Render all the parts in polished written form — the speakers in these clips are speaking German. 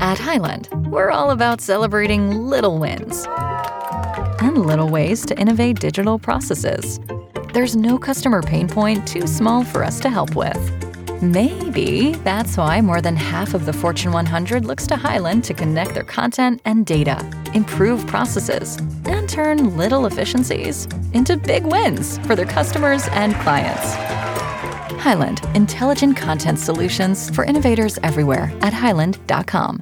At Highland, we're all about celebrating little wins and little ways to innovate digital processes. There's no customer pain point too small for us to help with. Maybe that's why more than half of the Fortune 100 looks to Highland to connect their content and data, improve processes, and turn little efficiencies into big wins for their customers and clients. Highland, intelligent content solutions for innovators everywhere at highland.com.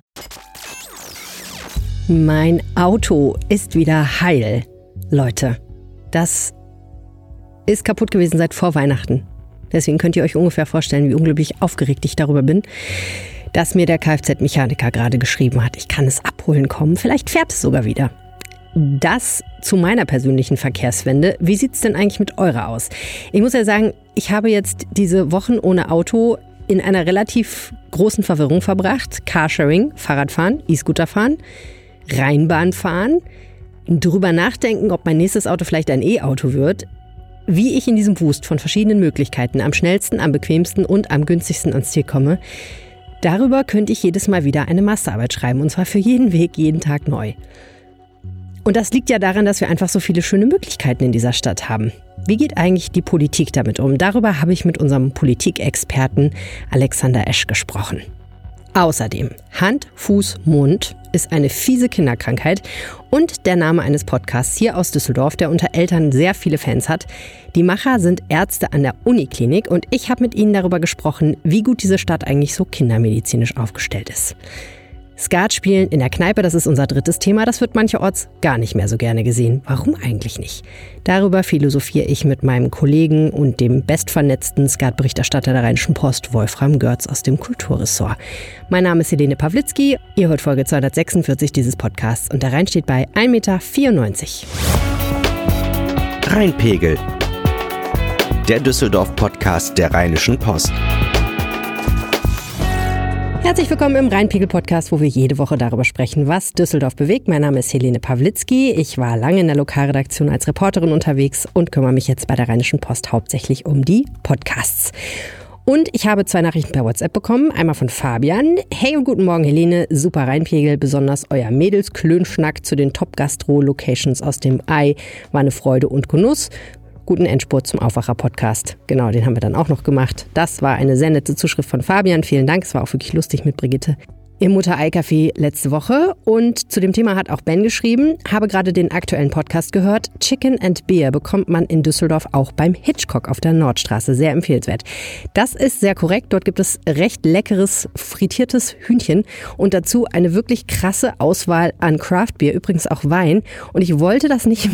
Mein Auto ist wieder heil. Leute, das ist kaputt gewesen seit vor Weihnachten. Deswegen könnt ihr euch ungefähr vorstellen, wie unglaublich aufgeregt ich darüber bin, dass mir der Kfz-Mechaniker gerade geschrieben hat, ich kann es abholen kommen, vielleicht fährt es sogar wieder. Das zu meiner persönlichen Verkehrswende. Wie sieht es denn eigentlich mit eurer aus? Ich muss ja sagen, ich habe jetzt diese Wochen ohne Auto in einer relativ großen Verwirrung verbracht. Carsharing, Fahrradfahren, E-Scooter fahren, Rheinbahn fahren, drüber nachdenken, ob mein nächstes Auto vielleicht ein E-Auto wird. Wie ich in diesem Wust von verschiedenen Möglichkeiten am schnellsten, am bequemsten und am günstigsten ans Ziel komme, darüber könnte ich jedes Mal wieder eine Masterarbeit schreiben. Und zwar für jeden Weg, jeden Tag neu. Und das liegt ja daran, dass wir einfach so viele schöne Möglichkeiten in dieser Stadt haben. Wie geht eigentlich die Politik damit um? Darüber habe ich mit unserem Politikexperten Alexander Esch gesprochen. Außerdem, Hand, Fuß, Mund ist eine fiese Kinderkrankheit und der Name eines Podcasts hier aus Düsseldorf, der unter Eltern sehr viele Fans hat. Die Macher sind Ärzte an der Uniklinik und ich habe mit ihnen darüber gesprochen, wie gut diese Stadt eigentlich so kindermedizinisch aufgestellt ist. Skat spielen in der Kneipe, das ist unser drittes Thema. Das wird mancherorts gar nicht mehr so gerne gesehen. Warum eigentlich nicht? Darüber philosophiere ich mit meinem Kollegen und dem bestvernetzten Skat-Berichterstatter der Rheinischen Post, Wolfram Görz aus dem Kulturressort. Mein Name ist Helene Pawlitzki. Ihr hört Folge 246 dieses Podcasts und der Rhein steht bei 1,94 Meter. Rheinpegel. Der Düsseldorf-Podcast der Rheinischen Post. Herzlich willkommen im Rheinpegel-Podcast, wo wir jede Woche darüber sprechen, was Düsseldorf bewegt. Mein Name ist Helene Pawlitzki. Ich war lange in der Lokalredaktion als Reporterin unterwegs und kümmere mich jetzt bei der Rheinischen Post hauptsächlich um die Podcasts. Und ich habe 2 Nachrichten per WhatsApp bekommen. Einmal von Fabian. Hey und guten Morgen Helene, super Rheinpegel, besonders euer Mädels-Klönschnack zu den Top-Gastro-Locations aus dem Ei war eine Freude und Genuss. Guten Endspurt zum Aufwacher-Podcast. Genau, den haben wir dann auch noch gemacht. Das war eine sehr nette Zuschrift von Fabian. Vielen Dank, es war auch wirklich lustig mit Brigitte im Mutter-Ei-Café letzte Woche. Und zu dem Thema hat auch Ben geschrieben, habe gerade den aktuellen Podcast gehört. Chicken and Beer bekommt man in Düsseldorf auch beim Hitchcock auf der Nordstraße. Sehr empfehlenswert. Das ist sehr korrekt. Dort gibt es recht leckeres, frittiertes Hühnchen und dazu eine wirklich krasse Auswahl an Craft-Bier, übrigens auch Wein. Und ich wollte das nicht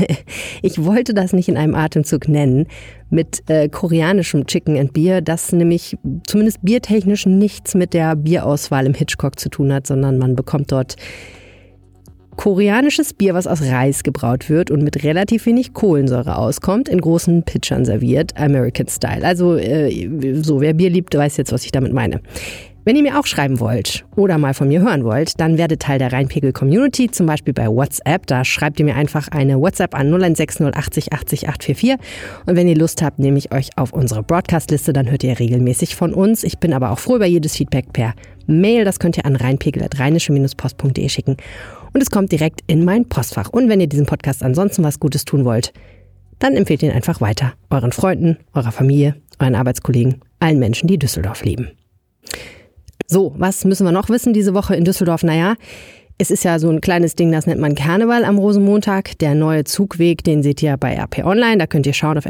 in einem Atemzug nennen mit koreanischem Chicken and Beer, das nämlich zumindest biertechnisch nichts mit der Bierauswahl im Hitchcock zu tun hat, sondern man bekommt dort koreanisches Bier, was aus Reis gebraut wird und mit relativ wenig Kohlensäure auskommt, in großen Pitchern serviert, American Style. Also wer Bier liebt, weiß jetzt, was ich damit meine. Wenn ihr mir auch schreiben wollt oder mal von mir hören wollt, dann werdet Teil der Rheinpegel-Community, zum Beispiel bei WhatsApp. Da schreibt ihr mir einfach eine WhatsApp an 0160 80 80 844. Und wenn ihr Lust habt, nehme ich euch auf unsere Broadcast-Liste, dann hört ihr regelmäßig von uns. Ich bin aber auch froh über jedes Feedback per Mail. Das könnt ihr an rheinpegel@rheinische-post.de schicken. Und es kommt direkt in mein Postfach. Und wenn ihr diesem Podcast ansonsten was Gutes tun wollt, dann empfehlt ihn einfach weiter. Euren Freunden, eurer Familie, euren Arbeitskollegen, allen Menschen, die Düsseldorf lieben. So, was müssen wir noch wissen diese Woche in Düsseldorf? Naja, es ist ja so ein kleines Ding, das nennt man Karneval am Rosenmontag. Der neue Zugweg, den seht ihr bei RP Online. Da könnt ihr schauen auf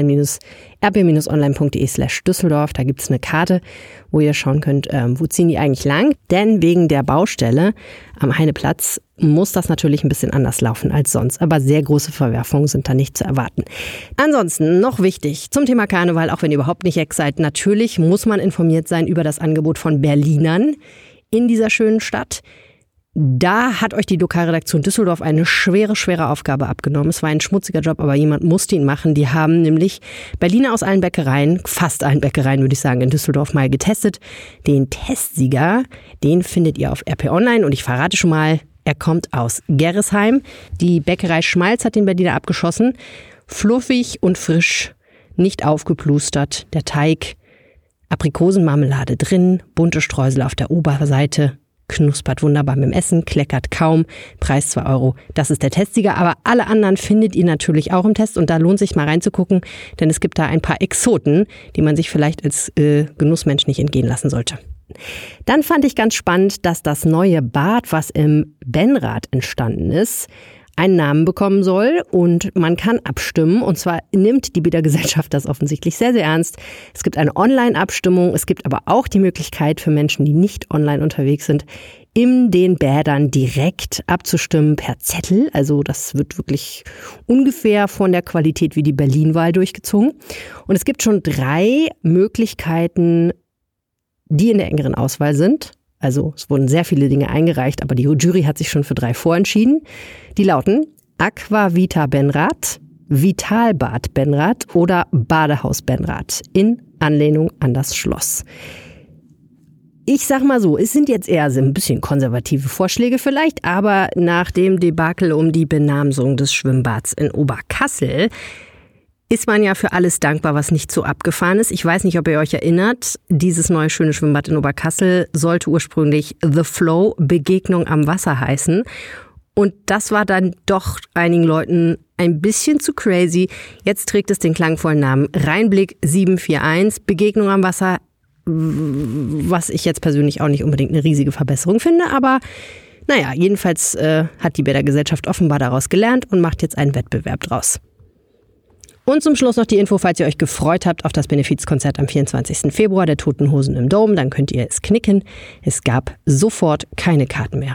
rp-online.de/Düsseldorf. Da gibt es eine Karte, wo ihr schauen könnt, wo ziehen die eigentlich lang. Denn wegen der Baustelle am Heineplatz muss das natürlich ein bisschen anders laufen als sonst. Aber sehr große Verwerfungen sind da nicht zu erwarten. Ansonsten noch wichtig zum Thema Karneval, auch wenn ihr überhaupt nicht ex seid. Natürlich muss man informiert sein über das Angebot von Berlinern in dieser schönen Stadt. Da hat euch die Lokalredaktion Düsseldorf eine schwere Aufgabe abgenommen. Es war ein schmutziger Job, aber jemand musste ihn machen. Die haben nämlich Berliner aus allen Bäckereien, fast allen Bäckereien würde ich sagen, in Düsseldorf mal getestet. Den Testsieger, den findet ihr auf RP Online und ich verrate schon mal, er kommt aus Gerresheim. Die Bäckerei Schmalz hat den Berliner abgeschossen. Fluffig und frisch, nicht aufgeplustert. Der Teig, Aprikosenmarmelade drin, bunte Streusel auf der Oberseite. knuspert wunderbar mit dem Essen, kleckert kaum, Preis 2 €. Das ist der Testsieger, aber alle anderen findet ihr natürlich auch im Test und da lohnt sich mal reinzugucken, denn es gibt da ein paar Exoten, die man sich vielleicht als Genussmensch nicht entgehen lassen sollte. Dann fand ich ganz spannend, dass das neue Bad, was im Benrath entstanden ist, einen Namen bekommen soll und man kann abstimmen. Und zwar nimmt die Bädergesellschaft das offensichtlich sehr, sehr ernst. Es gibt eine Online-Abstimmung. Es gibt aber auch die Möglichkeit für Menschen, die nicht online unterwegs sind, in den Bädern direkt abzustimmen per Zettel. Also das wird wirklich ungefähr von der Qualität wie die Berlin-Wahl durchgezogen. Und es gibt schon 3 Möglichkeiten, die in der engeren Auswahl sind. Also es wurden sehr viele Dinge eingereicht, aber die Jury hat sich schon für 3 vorentschieden. Die lauten Aquavita Benrath, Vitalbad Benrath oder Badehaus Benrath in Anlehnung an das Schloss. Ich sag mal so, es sind jetzt eher so ein bisschen konservative Vorschläge vielleicht, aber nach dem Debakel um die Benamsung des Schwimmbads in Oberkassel ist man ja für alles dankbar, was nicht so abgefahren ist. Ich weiß nicht, ob ihr euch erinnert, dieses neue schöne Schwimmbad in Oberkassel sollte ursprünglich The Flow Begegnung am Wasser heißen. Und das war dann doch einigen Leuten ein bisschen zu crazy. Jetzt trägt es den klangvollen Namen Rheinblick 741, Begegnung am Wasser, was ich jetzt persönlich auch nicht unbedingt eine riesige Verbesserung finde. Aber naja, jedenfalls hat die Bädergesellschaft offenbar daraus gelernt und macht jetzt einen Wettbewerb draus. Und zum Schluss noch die Info, falls ihr euch gefreut habt auf das Benefizkonzert am 24. Februar der Toten Hosen im Dom, dann könnt ihr es knicken. Es gab sofort keine Karten mehr.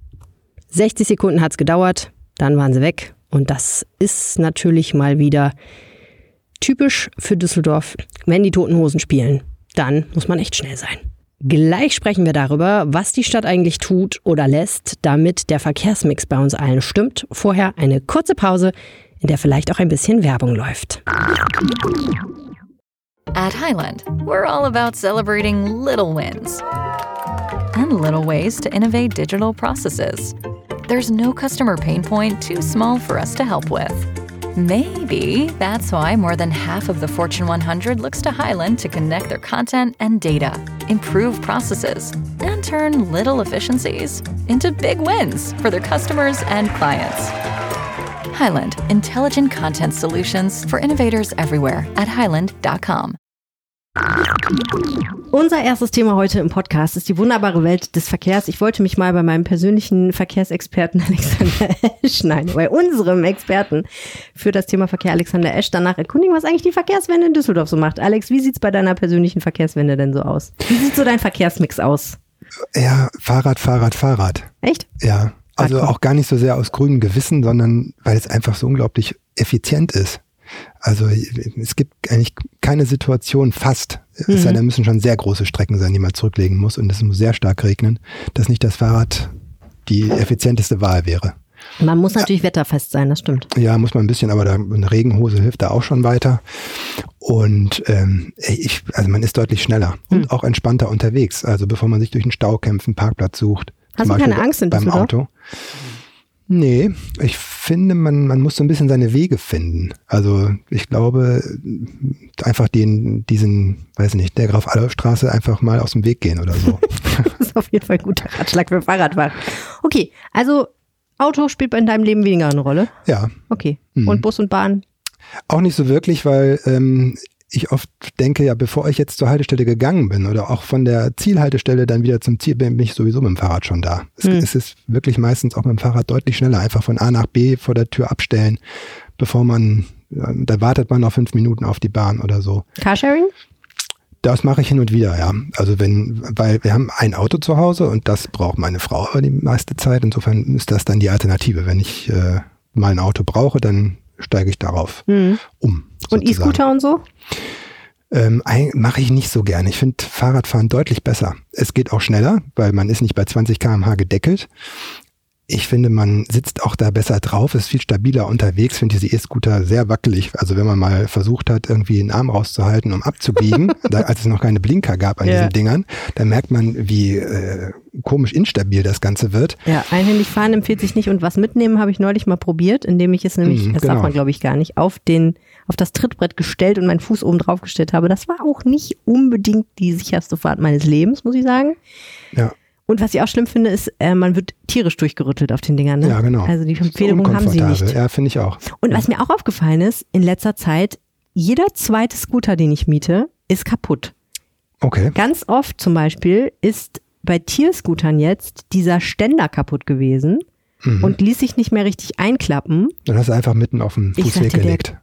60 Sekunden hat es gedauert, dann waren sie weg. Und das ist natürlich mal wieder typisch für Düsseldorf. Wenn die Toten Hosen spielen, dann muss man echt schnell sein. Gleich sprechen wir darüber, was die Stadt eigentlich tut oder lässt, damit der Verkehrsmix bei uns allen stimmt. Vorher eine kurze Pause, in der vielleicht auch ein bisschen Werbung läuft. At Highland, we're all about celebrating little wins and little ways to innovate digital processes. There's no customer pain point too small for us to help with. Maybe that's why more than half of the Fortune 100 looks to Highland to connect their content and data, improve processes, and turn little efficiencies into big wins for their customers and clients. Highland, intelligent content solutions for innovators everywhere at highland.com. Unser erstes Thema heute im Podcast ist die wunderbare Welt des Verkehrs. Ich wollte mich mal bei meinem persönlichen Verkehrsexperten Alexander Esch, bei unserem Experten für das Thema Verkehr Alexander Esch danach erkundigen, was eigentlich die Verkehrswende in Düsseldorf so macht. Alex, wie sieht's bei deiner persönlichen Verkehrswende denn so aus? Wie sieht so dein Verkehrsmix aus? Ja, Fahrrad. Echt? Ja, also auch gar nicht so sehr aus grünem Gewissen, sondern weil es einfach so unglaublich effizient ist. Also es gibt eigentlich keine Situation fast, es sei denn, da müssen schon sehr große Strecken sein, die man zurücklegen muss und es muss sehr stark regnen, dass nicht das Fahrrad die effizienteste Wahl wäre. Man muss natürlich wetterfest sein, das stimmt. Ja, muss man ein bisschen, aber eine Regenhose hilft da auch schon weiter. Und also man ist deutlich schneller und auch entspannter unterwegs. Also bevor man sich durch einen Stau kämpft, einen Parkplatz sucht. Hast du keine Angst in beim Düsseldorf? Auto? Nee, ich finde, man muss so ein bisschen seine Wege finden. Also ich glaube, einfach diesen, weiß nicht, der Graf-Adolf-Straße einfach mal aus dem Weg gehen oder so. Das ist auf jeden Fall ein guter Ratschlag für Fahrradfahrer. Okay, also Auto spielt in deinem Leben weniger eine Rolle? Ja. Okay, und Bus und Bahn? Auch nicht so wirklich, weil ich oft denke, ja, bevor ich jetzt zur Haltestelle gegangen bin oder auch von der Zielhaltestelle dann wieder zum Ziel bin ich sowieso mit dem Fahrrad schon da. Es ist wirklich meistens auch mit dem Fahrrad deutlich schneller, einfach von A nach B vor der Tür abstellen, bevor da wartet man noch 5 Minuten auf die Bahn oder so. Carsharing? Das mache ich hin und wieder, ja. Also weil wir haben ein Auto zu Hause und das braucht meine Frau die meiste Zeit. Insofern ist das dann die Alternative. Wenn ich mal ein Auto brauche, dann steige ich darauf um. Und E-Scooter und so? Mache ich nicht so gerne. Ich finde Fahrradfahren deutlich besser. Es geht auch schneller, weil man ist nicht bei 20 km/h gedeckelt. Ich finde, man sitzt auch da besser drauf, ist viel stabiler unterwegs. Ich finde diese E-Scooter sehr wackelig. Also wenn man mal versucht hat, irgendwie einen Arm rauszuhalten, um abzubiegen, als es noch keine Blinker gab an diesen Dingern, dann merkt man, wie komisch instabil das Ganze wird. Ja, einhändig fahren empfiehlt sich nicht und was mitnehmen habe ich neulich mal probiert, indem ich es nämlich, das darf man glaube ich gar nicht, auf das Trittbrett gestellt und meinen Fuß oben drauf gestellt habe. Das war auch nicht unbedingt die sicherste Fahrt meines Lebens, muss ich sagen. Ja. Und was ich auch schlimm finde, ist, man wird tierisch durchgerüttelt auf den Dingern. Ne? Ja, genau. Also die Federung haben sie nicht. Ja, finde ich auch. Und was mir auch aufgefallen ist, in letzter Zeit, jeder zweite Scooter, den ich miete, ist kaputt. Okay. Ganz oft zum Beispiel ist bei Tierscootern jetzt dieser Ständer kaputt gewesen und ließ sich nicht mehr richtig einklappen. Dann hast du einfach mitten auf den Fußweg gelegt.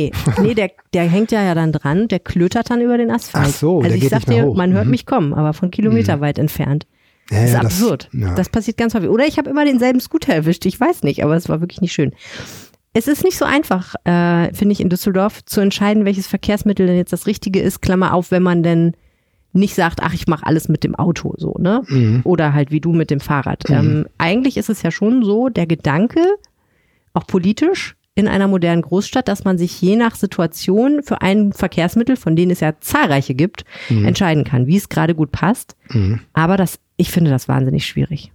Der hängt ja dann dran, der klötert dann über den Asphalt. Ach so, also der ich geht sag nicht mehr dir, hoch. man hört mich kommen, aber von kilometerweit entfernt. Ja, Das ist ja, absurd. Das passiert ganz häufig. Oder ich habe immer denselben Scooter erwischt, ich weiß nicht, aber es war wirklich nicht schön. Es ist nicht so einfach, finde ich, in Düsseldorf zu entscheiden, welches Verkehrsmittel denn jetzt das Richtige ist, Klammer auf, wenn man denn nicht sagt, ach, ich mache alles mit dem Auto, so, ne? Oder halt wie du mit dem Fahrrad. Eigentlich ist es ja schon so, der Gedanke, auch politisch, in einer modernen Großstadt, dass man sich je nach Situation für ein Verkehrsmittel, von denen es ja zahlreiche gibt, entscheiden kann, wie es gerade gut passt. Aber ich finde das wahnsinnig schwierig.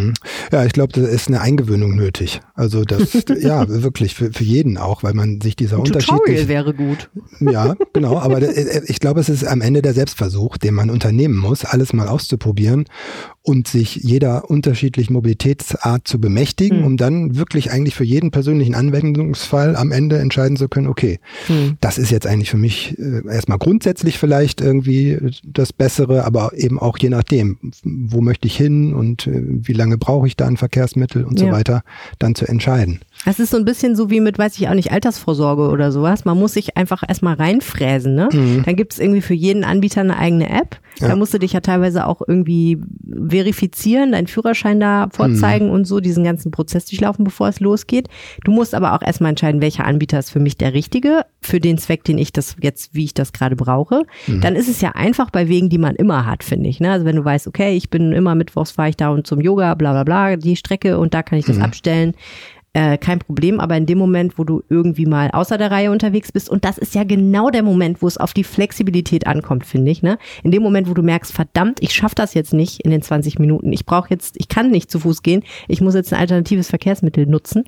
Ja, ich glaube, da ist eine Eingewöhnung nötig. Also das, ja, wirklich für jeden auch, weil man sich dieser Tutorial wäre gut. Ja, genau, aber ich glaube, es ist am Ende der Selbstversuch, den man unternehmen muss, alles mal auszuprobieren und sich jeder unterschiedlichen Mobilitätsart zu bemächtigen, um dann wirklich eigentlich für jeden persönlichen Anwendungsfall am Ende entscheiden zu können, okay, das ist jetzt eigentlich für mich erstmal grundsätzlich vielleicht irgendwie das Bessere, aber eben auch je nachdem, wo möchte ich hin und wie lange brauche ich da ein Verkehrsmittel und so weiter, dann zu entscheiden. Das ist so ein bisschen so wie mit, weiß ich auch nicht, Altersvorsorge oder sowas. Man muss sich einfach erstmal reinfräsen, ne? Dann gibt es irgendwie für jeden Anbieter eine eigene App. Da musst du dich ja teilweise auch irgendwie verifizieren, deinen Führerschein da vorzeigen und so, diesen ganzen Prozess durchlaufen, bevor es losgeht. Du musst aber auch erstmal entscheiden, welcher Anbieter ist für mich der richtige, für den Zweck, den ich das jetzt, wie ich das gerade brauche. Dann ist es ja einfach bei Wegen, die man immer hat, finde ich, ne? Also wenn du weißt, okay, ich bin immer mittwochs, fahre ich da und zum Yoga, bla bla bla, die Strecke und da kann ich das abstellen. Kein Problem, aber in dem Moment, wo du irgendwie mal außer der Reihe unterwegs bist, und das ist ja genau der Moment, wo es auf die Flexibilität ankommt, finde ich, ne? In dem Moment, wo du merkst, verdammt, ich schaffe das jetzt nicht in den 20 Minuten, ich kann nicht zu Fuß gehen, ich muss jetzt ein alternatives Verkehrsmittel nutzen,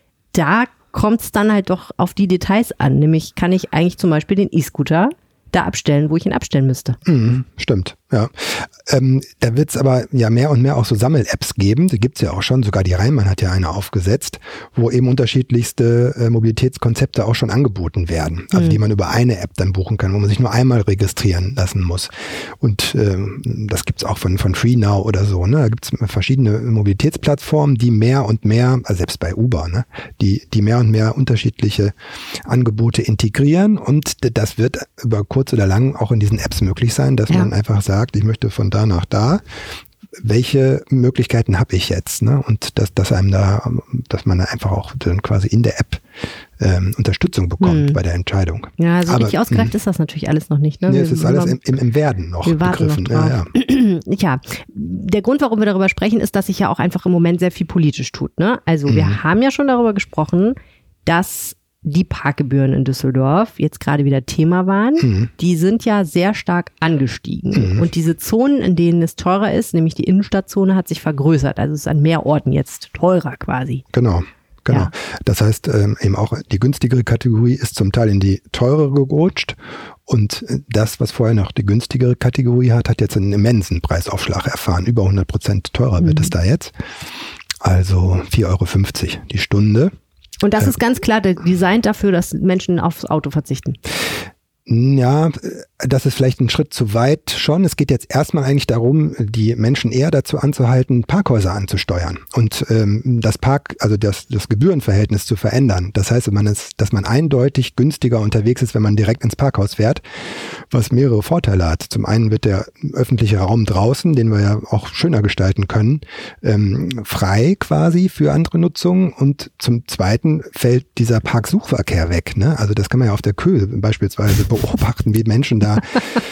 da kommt es dann halt doch auf die Details an, nämlich kann ich eigentlich zum Beispiel den E-Scooter da abstellen, wo ich ihn abstellen müsste. Stimmt, ja. Da wird es aber ja mehr und mehr auch so Sammel-Apps geben, die gibt es ja auch schon, sogar die Rheinbahn hat ja eine aufgesetzt, wo eben unterschiedlichste Mobilitätskonzepte auch schon angeboten werden, also die man über eine App dann buchen kann, wo man sich nur einmal registrieren lassen muss. Und das gibt es auch von FreeNow oder so, ne? Da gibt es verschiedene Mobilitätsplattformen, die mehr und mehr, also selbst bei Uber, ne? Die mehr und mehr unterschiedliche Angebote integrieren, und das wird über kurz oder lang auch in diesen Apps möglich sein, dass man einfach sagt, ich möchte von da nach da. Welche Möglichkeiten habe ich jetzt? Ne? Und dass man da einfach auch dann quasi in der App Unterstützung bekommt bei der Entscheidung. Ja, so richtig ausgereift ist das natürlich alles noch nicht. Ne? Nee, es ist alles im Werden noch begriffen. Noch ja, der Grund, warum wir darüber sprechen, ist, dass sich ja auch einfach im Moment sehr viel politisch tut. Ne? Also wir haben ja schon darüber gesprochen, dass die Parkgebühren in Düsseldorf jetzt gerade wieder Thema waren, die sind ja sehr stark angestiegen. Und diese Zonen, in denen es teurer ist, nämlich die Innenstadtzone, hat sich vergrößert. Also es ist an mehr Orten jetzt teurer quasi. Genau. Ja. Das heißt, eben auch die günstigere Kategorie ist zum Teil in die teurere gerutscht. Und das, was vorher noch die günstigere Kategorie hat jetzt einen immensen Preisaufschlag erfahren. Über 100% teurer wird es da jetzt. Also 4,50 € die Stunde. Und das ist ganz klar designt dafür, dass Menschen aufs Auto verzichten. Ja, das ist vielleicht ein Schritt zu weit schon. Es geht jetzt erstmal eigentlich darum, die Menschen eher dazu anzuhalten, Parkhäuser anzusteuern und das Gebührenverhältnis zu verändern. Das heißt, dass man eindeutig günstiger unterwegs ist, wenn man direkt ins Parkhaus fährt, was mehrere Vorteile hat. Zum einen wird der öffentliche Raum draußen, den wir ja auch schöner gestalten können, frei quasi für andere Nutzungen, und zum zweiten fällt dieser Parksuchverkehr weg. Ne? Also das kann man ja auf der Köhl beispielsweise beobachten, wie Menschen da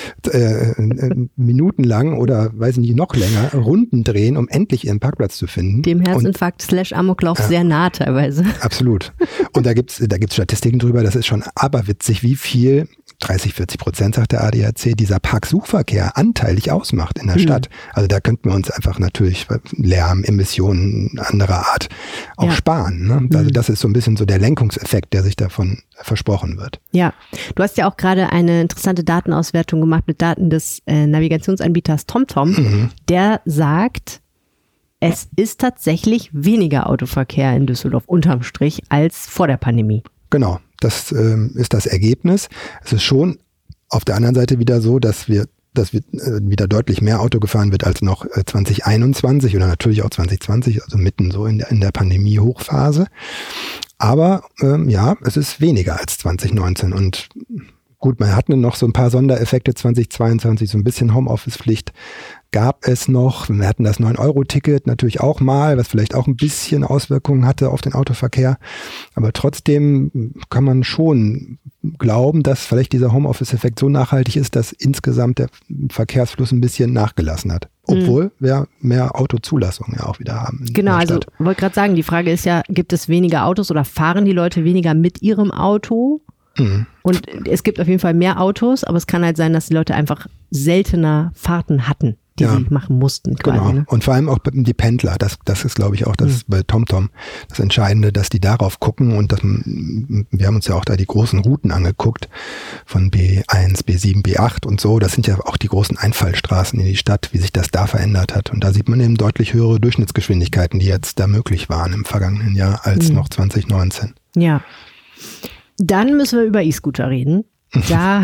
minutenlang oder weiß ich nicht, noch länger Runden drehen, um endlich ihren Parkplatz zu finden. Dem Herzinfarkt / Amoklauf sehr nah teilweise. Absolut. Und da gibt's Statistiken drüber, das ist schon aberwitzig, wie viel 30-40%, sagt der ADAC, dieser Parksuchverkehr anteilig ausmacht in der Stadt. Also da könnten wir uns einfach natürlich Lärm, Emissionen anderer Art auch sparen. Ne? Also das ist so ein bisschen so der Lenkungseffekt, der sich davon versprochen wird. Ja, du hast ja auch gerade eine interessante Datenauswertung gemacht mit Daten des Navigationsanbieters TomTom. Der sagt, es ist tatsächlich weniger Autoverkehr in Düsseldorf unterm Strich als vor der Pandemie. Genau, das ist das Ergebnis. Es ist schon auf der anderen Seite wieder so, dass wieder deutlich mehr Auto gefahren wird als noch 2021 oder natürlich auch 2020, also mitten so in der Pandemie-Hochphase. Aber es ist weniger als 2019 und gut, man hatte noch so ein paar Sondereffekte 2022, so ein bisschen Homeoffice-Pflicht gab es noch. Wir hatten das 9-Euro-Ticket natürlich auch mal, was vielleicht auch ein bisschen Auswirkungen hatte auf den Autoverkehr. Aber trotzdem kann man schon glauben, dass vielleicht dieser Homeoffice-Effekt so nachhaltig ist, dass insgesamt der Verkehrsfluss ein bisschen nachgelassen hat. Obwohl wir mehr Autozulassungen ja auch wieder haben. Genau, also wollte gerade sagen, die Frage ist ja, gibt es weniger Autos oder fahren die Leute weniger mit ihrem Auto? Und es gibt auf jeden Fall mehr Autos, aber es kann halt sein, dass die Leute einfach seltener Fahrten hatten, die sie machen mussten. Quasi, genau. Ne? Und vor allem auch die Pendler, das ist, glaube ich, auch das bei TomTom das Entscheidende, dass die darauf gucken und wir haben uns ja auch da die großen Routen angeguckt von B1, B7, B8 und so. Das sind ja auch die großen Einfallstraßen in die Stadt, wie sich das da verändert hat. Und da sieht man eben deutlich höhere Durchschnittsgeschwindigkeiten, die jetzt da möglich waren im vergangenen Jahr als noch 2019. Ja. Dann müssen wir über E-Scooter reden. Da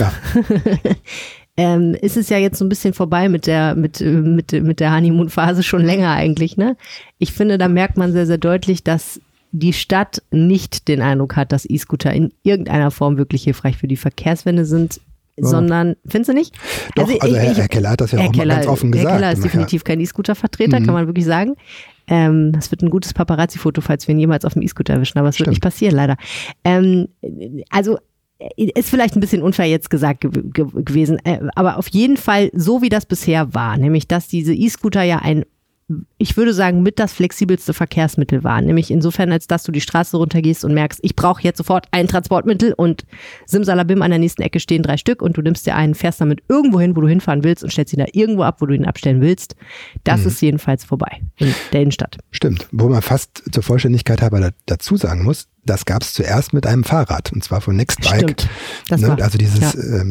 ist es ja jetzt so ein bisschen vorbei mit der Honeymoon-Phase schon länger eigentlich, ne? Ich finde, da merkt man sehr, sehr deutlich, dass die Stadt nicht den Eindruck hat, dass E-Scooter in irgendeiner Form wirklich hilfreich für die Verkehrswende sind, sondern, findest du nicht? Doch, Herr Keller hat das ja auch mal ganz offen gesagt. Herr Keller ist definitiv kein E-Scooter-Vertreter, kann man wirklich sagen. Das wird ein gutes Paparazzi-Foto, falls wir ihn jemals auf dem E-Scooter erwischen, aber es wird nicht passieren, leider. Also ist vielleicht ein bisschen unfair jetzt gesagt gewesen, aber auf jeden Fall so, wie das bisher war, nämlich dass diese E-Scooter ja ich würde sagen, mit das flexibelste Verkehrsmittel waren. Nämlich insofern, als dass du die Straße runtergehst und merkst, ich brauche jetzt sofort ein Transportmittel und simsalabim an der nächsten Ecke stehen 3 Stück und du nimmst dir einen, fährst damit irgendwo hin, wo du hinfahren willst und stellst ihn da irgendwo ab, wo du ihn abstellen willst. Das ist jedenfalls vorbei in der Innenstadt. Stimmt, wo man fast zur Vollständigkeit halber dazu sagen muss, das gab es zuerst mit einem Fahrrad und zwar von Nextbike. Stimmt. Das war, also dieses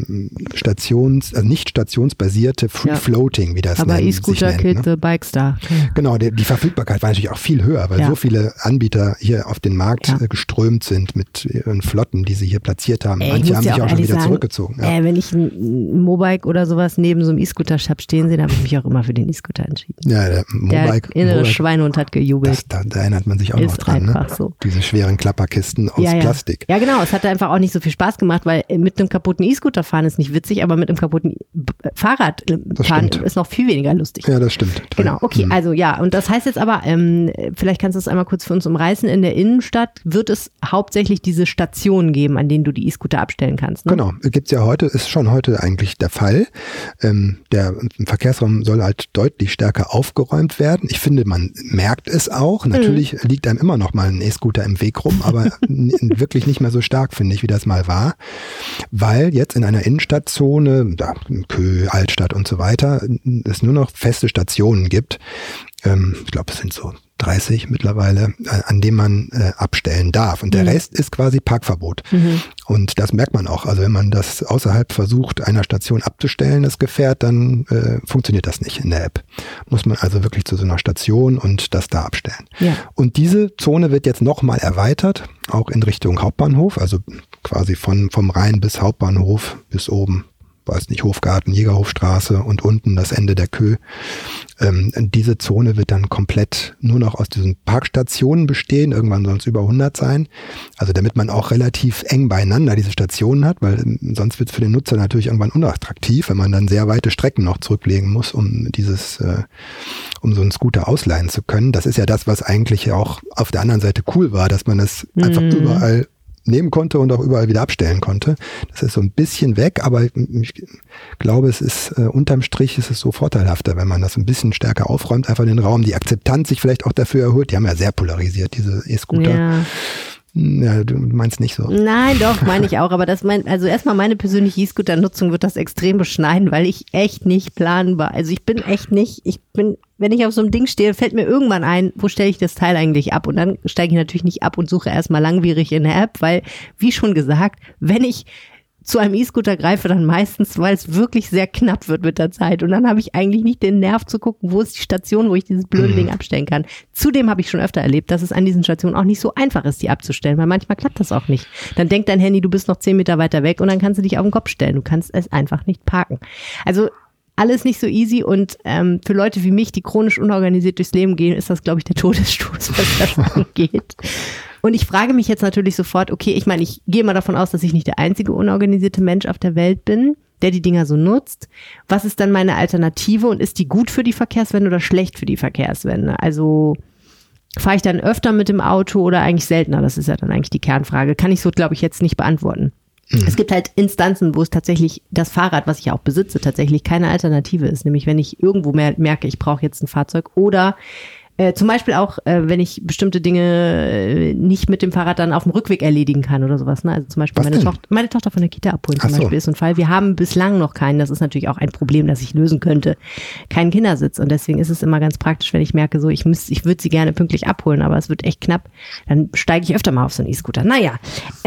nicht stationsbasierte Free-Floating, wie das aber sich E-Scooter nennt. Kid the Bikestar. Genau, die Verfügbarkeit war natürlich auch viel höher, weil so viele Anbieter hier auf den Markt geströmt sind mit ihren Flotten, die sie hier platziert haben. Manche haben sich auch schon wieder zurückgezogen. Wenn ich ein Mobike oder sowas neben so einem E-Scooter habe stehen sehen, habe ich mich auch immer für den E-Scooter entschieden. Ja, der innere Schweinehund hat gejubelt. Da erinnert man sich auch noch dran. Einfach ne? so. Diese schweren Klapperkisten aus Plastik. Ja, genau. Es hat einfach auch nicht so viel Spaß gemacht, weil mit einem kaputten E-Scooter fahren ist nicht witzig, aber mit einem kaputten Fahrrad fahren ist noch viel weniger lustig. Ja, das stimmt. Genau, okay, also ja, und das heißt jetzt aber, vielleicht kannst du es einmal kurz für uns umreißen, in der Innenstadt wird es hauptsächlich diese Stationen geben, an denen du die E-Scooter abstellen kannst. Ne? Genau, gibt's ja heute, ist schon heute eigentlich der Fall. Der Verkehrsraum soll halt deutlich stärker aufgeräumt werden. Ich finde, man merkt es auch. Natürlich liegt einem immer noch mal ein E-Scooter im Weg rum, aber wirklich nicht mehr so stark, finde ich, wie das mal war. Weil jetzt in einer Innenstadtzone, Kö, Altstadt und so weiter, es nur noch feste Stationen gibt. Ich glaube, es sind so 30 mittlerweile, an denen man abstellen darf. Und der Rest ist quasi Parkverbot. Und das merkt man auch. Also wenn man das außerhalb versucht, einer Station abzustellen, das Gefährt, dann funktioniert das nicht in der App. Muss man also wirklich zu so einer Station und das da abstellen. Ja. Und diese Zone wird jetzt nochmal erweitert, auch in Richtung Hauptbahnhof, also quasi vom Rhein bis Hauptbahnhof bis oben. Weiß nicht, Hofgarten, Jägerhofstraße und unten das Ende der Kö. Diese Zone wird dann komplett nur noch aus diesen Parkstationen bestehen. Irgendwann sollen es über 100 sein. Also damit man auch relativ eng beieinander diese Stationen hat, weil sonst wird es für den Nutzer natürlich irgendwann unattraktiv, wenn man dann sehr weite Strecken noch zurücklegen muss, um so einen Scooter ausleihen zu können. Das ist ja das, was eigentlich auch auf der anderen Seite cool war, dass man das einfach überall nehmen konnte und auch überall wieder abstellen konnte. Das ist so ein bisschen weg, aber ich glaube, es ist unterm Strich ist es so vorteilhafter, wenn man das ein bisschen stärker aufräumt, einfach den Raum, die Akzeptanz sich vielleicht auch dafür erhöht. Die haben ja sehr polarisiert, diese E-Scooter. Ja, du meinst nicht so. Nein, doch, meine ich auch. Aber also erstmal meine persönliche E-Scooter-Nutzung wird das extrem beschneiden, weil ich echt nicht planbar. Also wenn ich auf so einem Ding stehe, fällt mir irgendwann ein, wo stelle ich das Teil eigentlich ab? Und dann steige ich natürlich nicht ab und suche erstmal langwierig in der App, weil, wie schon gesagt, wenn ich zu einem E-Scooter greife, dann meistens, weil es wirklich sehr knapp wird mit der Zeit. Und dann habe ich eigentlich nicht den Nerv zu gucken, wo ist die Station, wo ich dieses blöde Ding abstellen kann. Zudem habe ich schon öfter erlebt, dass es an diesen Stationen auch nicht so einfach ist, die abzustellen, weil manchmal klappt das auch nicht. Dann denkt dein Handy, du bist noch 10 Meter weiter weg und dann kannst du dich auf den Kopf stellen. Du kannst es einfach nicht parken. Also alles nicht so easy und für Leute wie mich, die chronisch unorganisiert durchs Leben gehen, ist das, glaube ich, der Todesstoß, was das angeht. Und ich frage mich jetzt natürlich sofort, okay, ich meine, ich gehe mal davon aus, dass ich nicht der einzige unorganisierte Mensch auf der Welt bin, der die Dinger so nutzt. Was ist dann meine Alternative und ist die gut für die Verkehrswende oder schlecht für die Verkehrswende? Also fahre ich dann öfter mit dem Auto oder eigentlich seltener? Das ist ja dann eigentlich die Kernfrage. Kann ich so, glaube ich, jetzt nicht beantworten. Es gibt halt Instanzen, wo es tatsächlich das Fahrrad, was ich auch besitze, tatsächlich keine Alternative ist. Nämlich wenn ich irgendwo merke, ich brauche jetzt ein Fahrzeug oder zum Beispiel auch, wenn ich bestimmte Dinge nicht mit dem Fahrrad dann auf dem Rückweg erledigen kann oder sowas. Ne? Also zum Beispiel meine Tochter von der Kita abholen zum Beispiel ist ein Fall. Wir haben bislang noch keinen, das ist natürlich auch ein Problem, das ich lösen könnte, keinen Kindersitz. Und deswegen ist es immer ganz praktisch, wenn ich merke, so ich würde sie gerne pünktlich abholen, aber es wird echt knapp, dann steige ich öfter mal auf so einen E-Scooter. Naja.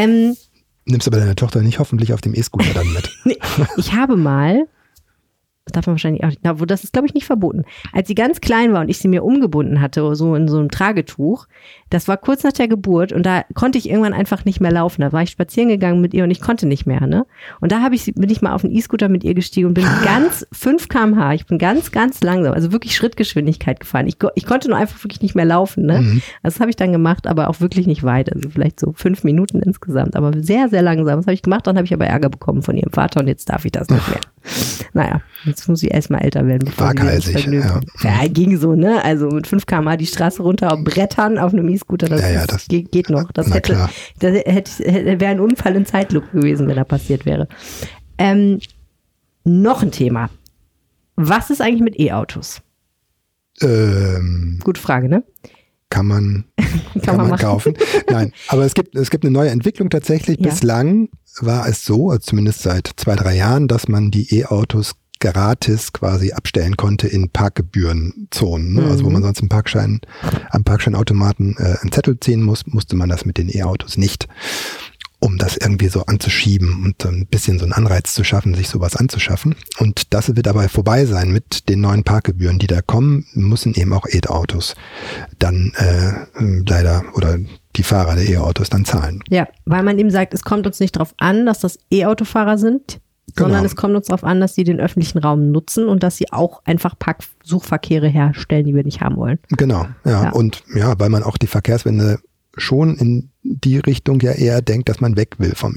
Nimmst aber deine Tochter nicht hoffentlich auf dem E-Scooter dann mit? Nee, ich habe mal... Das darf man wahrscheinlich auch nicht. Das ist, glaube ich, nicht verboten. Als sie ganz klein war und ich sie mir umgebunden hatte, so in so einem Tragetuch, das war kurz nach der Geburt und da konnte ich irgendwann einfach nicht mehr laufen. Da war ich spazieren gegangen mit ihr und ich konnte nicht mehr, ne? Und da bin ich mal auf den E-Scooter mit ihr gestiegen und bin 5 km/h, ich bin ganz, ganz langsam, also wirklich Schrittgeschwindigkeit gefahren. Ich konnte nur einfach wirklich nicht mehr laufen, ne? Also das habe ich dann gemacht, aber auch wirklich nicht weit, also vielleicht so 5 Minuten insgesamt, aber sehr, sehr langsam. Das habe ich gemacht, dann habe ich aber Ärger bekommen von ihrem Vater und jetzt darf ich das nicht mehr. Naja, jetzt muss ich erstmal älter werden. Waghalsig, ja, ging so, ne? Also mit 5 km/h die Straße runter, Brettern auf einem E-Scooter, das geht noch. Das wäre ein Unfall in Zeitlupe gewesen, wenn er passiert wäre. Noch ein Thema. Was ist eigentlich mit E-Autos? Gute Frage, ne? Kann man kaufen. Nein, aber es gibt eine neue Entwicklung tatsächlich. Ja. Bislang war es so, also zumindest seit 2-3 Jahren, dass man die E-Autos gratis quasi abstellen konnte in Parkgebührenzonen. Ne? Also wo man sonst am Parkscheinautomaten einen Zettel ziehen musste man das mit den E-Autos nicht. Um das irgendwie so anzuschieben und ein bisschen so einen Anreiz zu schaffen, sich sowas anzuschaffen. Und das wird aber vorbei sein mit den neuen Parkgebühren, die da kommen, müssen eben auch E-Autos dann leider oder die Fahrer der E-Autos dann zahlen. Ja, weil man eben sagt, es kommt uns nicht darauf an, dass das E-Autofahrer sind, sondern es kommt uns darauf an, dass sie den öffentlichen Raum nutzen und dass sie auch einfach Parksuchverkehre herstellen, die wir nicht haben wollen. Genau, ja. Und ja, weil man auch die Verkehrswende schon in die Richtung ja eher denkt, dass man weg will vom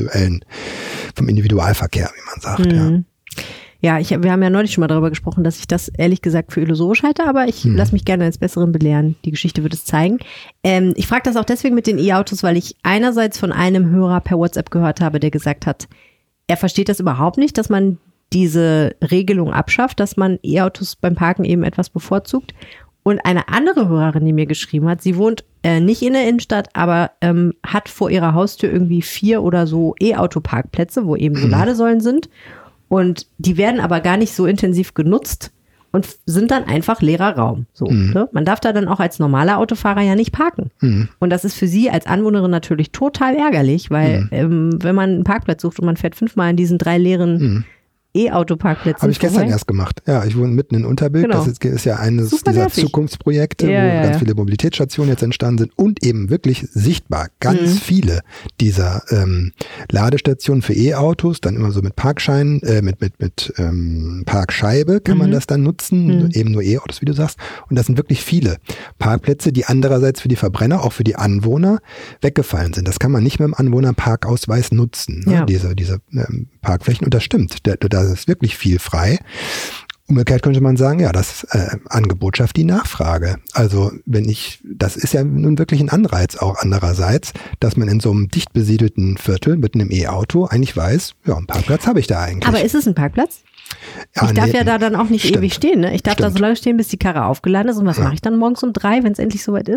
Individualverkehr, wie man sagt. Ja, wir haben ja neulich schon mal darüber gesprochen, dass ich das ehrlich gesagt für illusorisch halte, aber ich lasse mich gerne als Besseren belehren. Die Geschichte wird es zeigen. Ich frage das auch deswegen mit den E-Autos, weil ich einerseits von einem Hörer per WhatsApp gehört habe, der gesagt hat, er versteht das überhaupt nicht, dass man diese Regelung abschafft, dass man E-Autos beim Parken eben etwas bevorzugt. Und eine andere Hörerin, die mir geschrieben hat, sie wohnt nicht in der Innenstadt, aber hat vor ihrer Haustür irgendwie 4 oder so E-Auto-Parkplätze, wo eben so Ladesäulen sind. Und die werden aber gar nicht so intensiv genutzt und sind dann einfach leerer Raum. So, ne? Man darf da dann auch als normaler Autofahrer ja nicht parken. Und das ist für sie als Anwohnerin natürlich total ärgerlich, weil wenn man einen Parkplatz sucht und man fährt 5-mal in diesen 3 leeren E-Auto-Parkplätzen. Habe ich gestern erst gemacht. Ja, ich wohne mitten in Unterbild. Genau. Das ist ja eines dieser Zukunftsprojekte, wo ganz viele Mobilitätsstationen jetzt entstanden sind und eben wirklich sichtbar ganz viele dieser Ladestationen für E-Autos, dann immer so mit Parkschein, mit Parkscheibe kann man das dann nutzen, eben nur E-Autos, wie du sagst. Und das sind wirklich viele Parkplätze, die andererseits für die Verbrenner, auch für die Anwohner weggefallen sind. Das kann man nicht mit dem Anwohnerparkausweis nutzen, ne? Diese Parkflächen. Und das stimmt. Da ist wirklich viel frei. Umgekehrt könnte man sagen, ja, das Angebot schafft die Nachfrage. Also das ist ja nun wirklich ein Anreiz auch andererseits, dass man in so einem dicht besiedelten Viertel mit einem E-Auto eigentlich weiß, ja, einen Parkplatz habe ich da eigentlich. Aber ist es ein Parkplatz? Ich darf ja da dann auch nicht ewig stehen, ne? Ich darf da so lange stehen, bis die Karre aufgeladen ist. Und was mache ich dann morgens um 3, wenn es endlich soweit ist?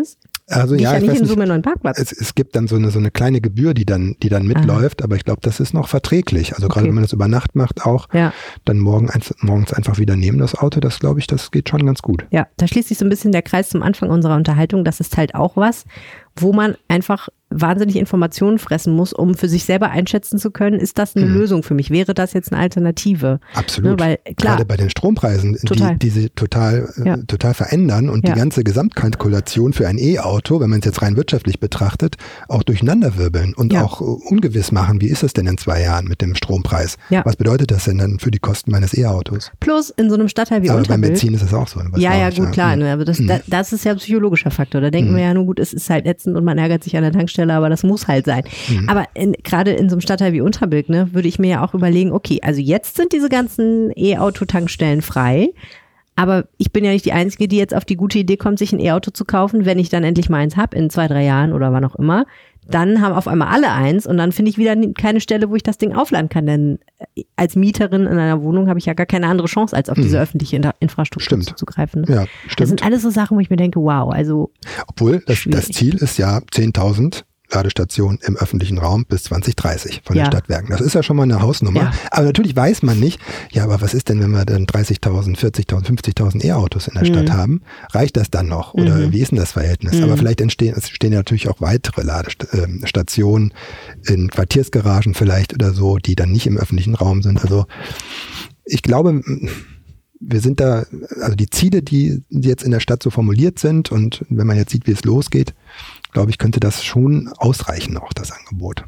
Also die ja, ich ich weiß nicht in nicht, Summe einen neuen Parkplatz. es gibt dann so eine kleine Gebühr, die dann mitläuft, aber ich glaube, das ist noch verträglich. Also gerade wenn man das über Nacht macht auch, dann morgens einfach wieder nehmen das Auto, das glaube ich, das geht schon ganz gut. Ja, da schließt sich so ein bisschen der Kreis zum Anfang unserer Unterhaltung. Das ist halt auch was, wo man einfach wahnsinnig Informationen fressen muss, um für sich selber einschätzen zu können, ist das eine Lösung für mich? Wäre das jetzt eine Alternative? Absolut. Ne, weil, klar, gerade bei den Strompreisen, die sich total verändern und die ganze Gesamtkalkulation für ein E-Auto, wenn man es jetzt rein wirtschaftlich betrachtet, auch durcheinanderwirbeln und auch ungewiss machen. Wie ist es denn in 2 Jahren mit dem Strompreis? Ja. Was bedeutet das denn dann für die Kosten meines E-Autos? Plus in so einem Stadtteil wie Aber Unterbild. beim Benzin ist es auch so. Ja, gut, klar. Ne, aber das ist ja ein psychologischer Faktor. Da denken wir ja nur, gut, es ist halt ätzend und man ärgert sich an der Tankstelle, aber das muss halt sein. Aber gerade in so einem Stadtteil wie Unterbild, ne, würde ich mir ja auch überlegen, okay, also jetzt sind diese ganzen E-Auto-Tankstellen frei, aber ich bin ja nicht die Einzige, die jetzt auf die gute Idee kommt, sich ein E-Auto zu kaufen, wenn ich dann endlich mal eins habe, in 2, 3 Jahren oder wann auch immer. Dann haben auf einmal alle eins und dann finde ich wieder keine Stelle, wo ich das Ding aufladen kann, denn als Mieterin in einer Wohnung habe ich ja gar keine andere Chance, als auf diese öffentliche Infrastruktur zuzugreifen. Ja, stimmt. Das sind alles so Sachen, wo ich mir denke, wow, also obwohl das Ziel ist ja 10.000 Ladestationen im öffentlichen Raum bis 2030 von den Stadtwerken. Das ist ja schon mal eine Hausnummer. Ja. Aber natürlich weiß man nicht, aber was ist denn, wenn wir dann 30.000, 40.000, 50.000 E-Autos in der Stadt haben? Reicht das dann noch? Oder wie ist denn das Verhältnis? Aber vielleicht entstehen ja natürlich auch weitere Ladestationen in Quartiersgaragen vielleicht oder so, die dann nicht im öffentlichen Raum sind. Also ich glaube, wir sind da, also die Ziele, die jetzt in der Stadt so formuliert sind und wenn man jetzt sieht, wie es losgeht, glaube ich, könnte das schon ausreichen, auch das Angebot.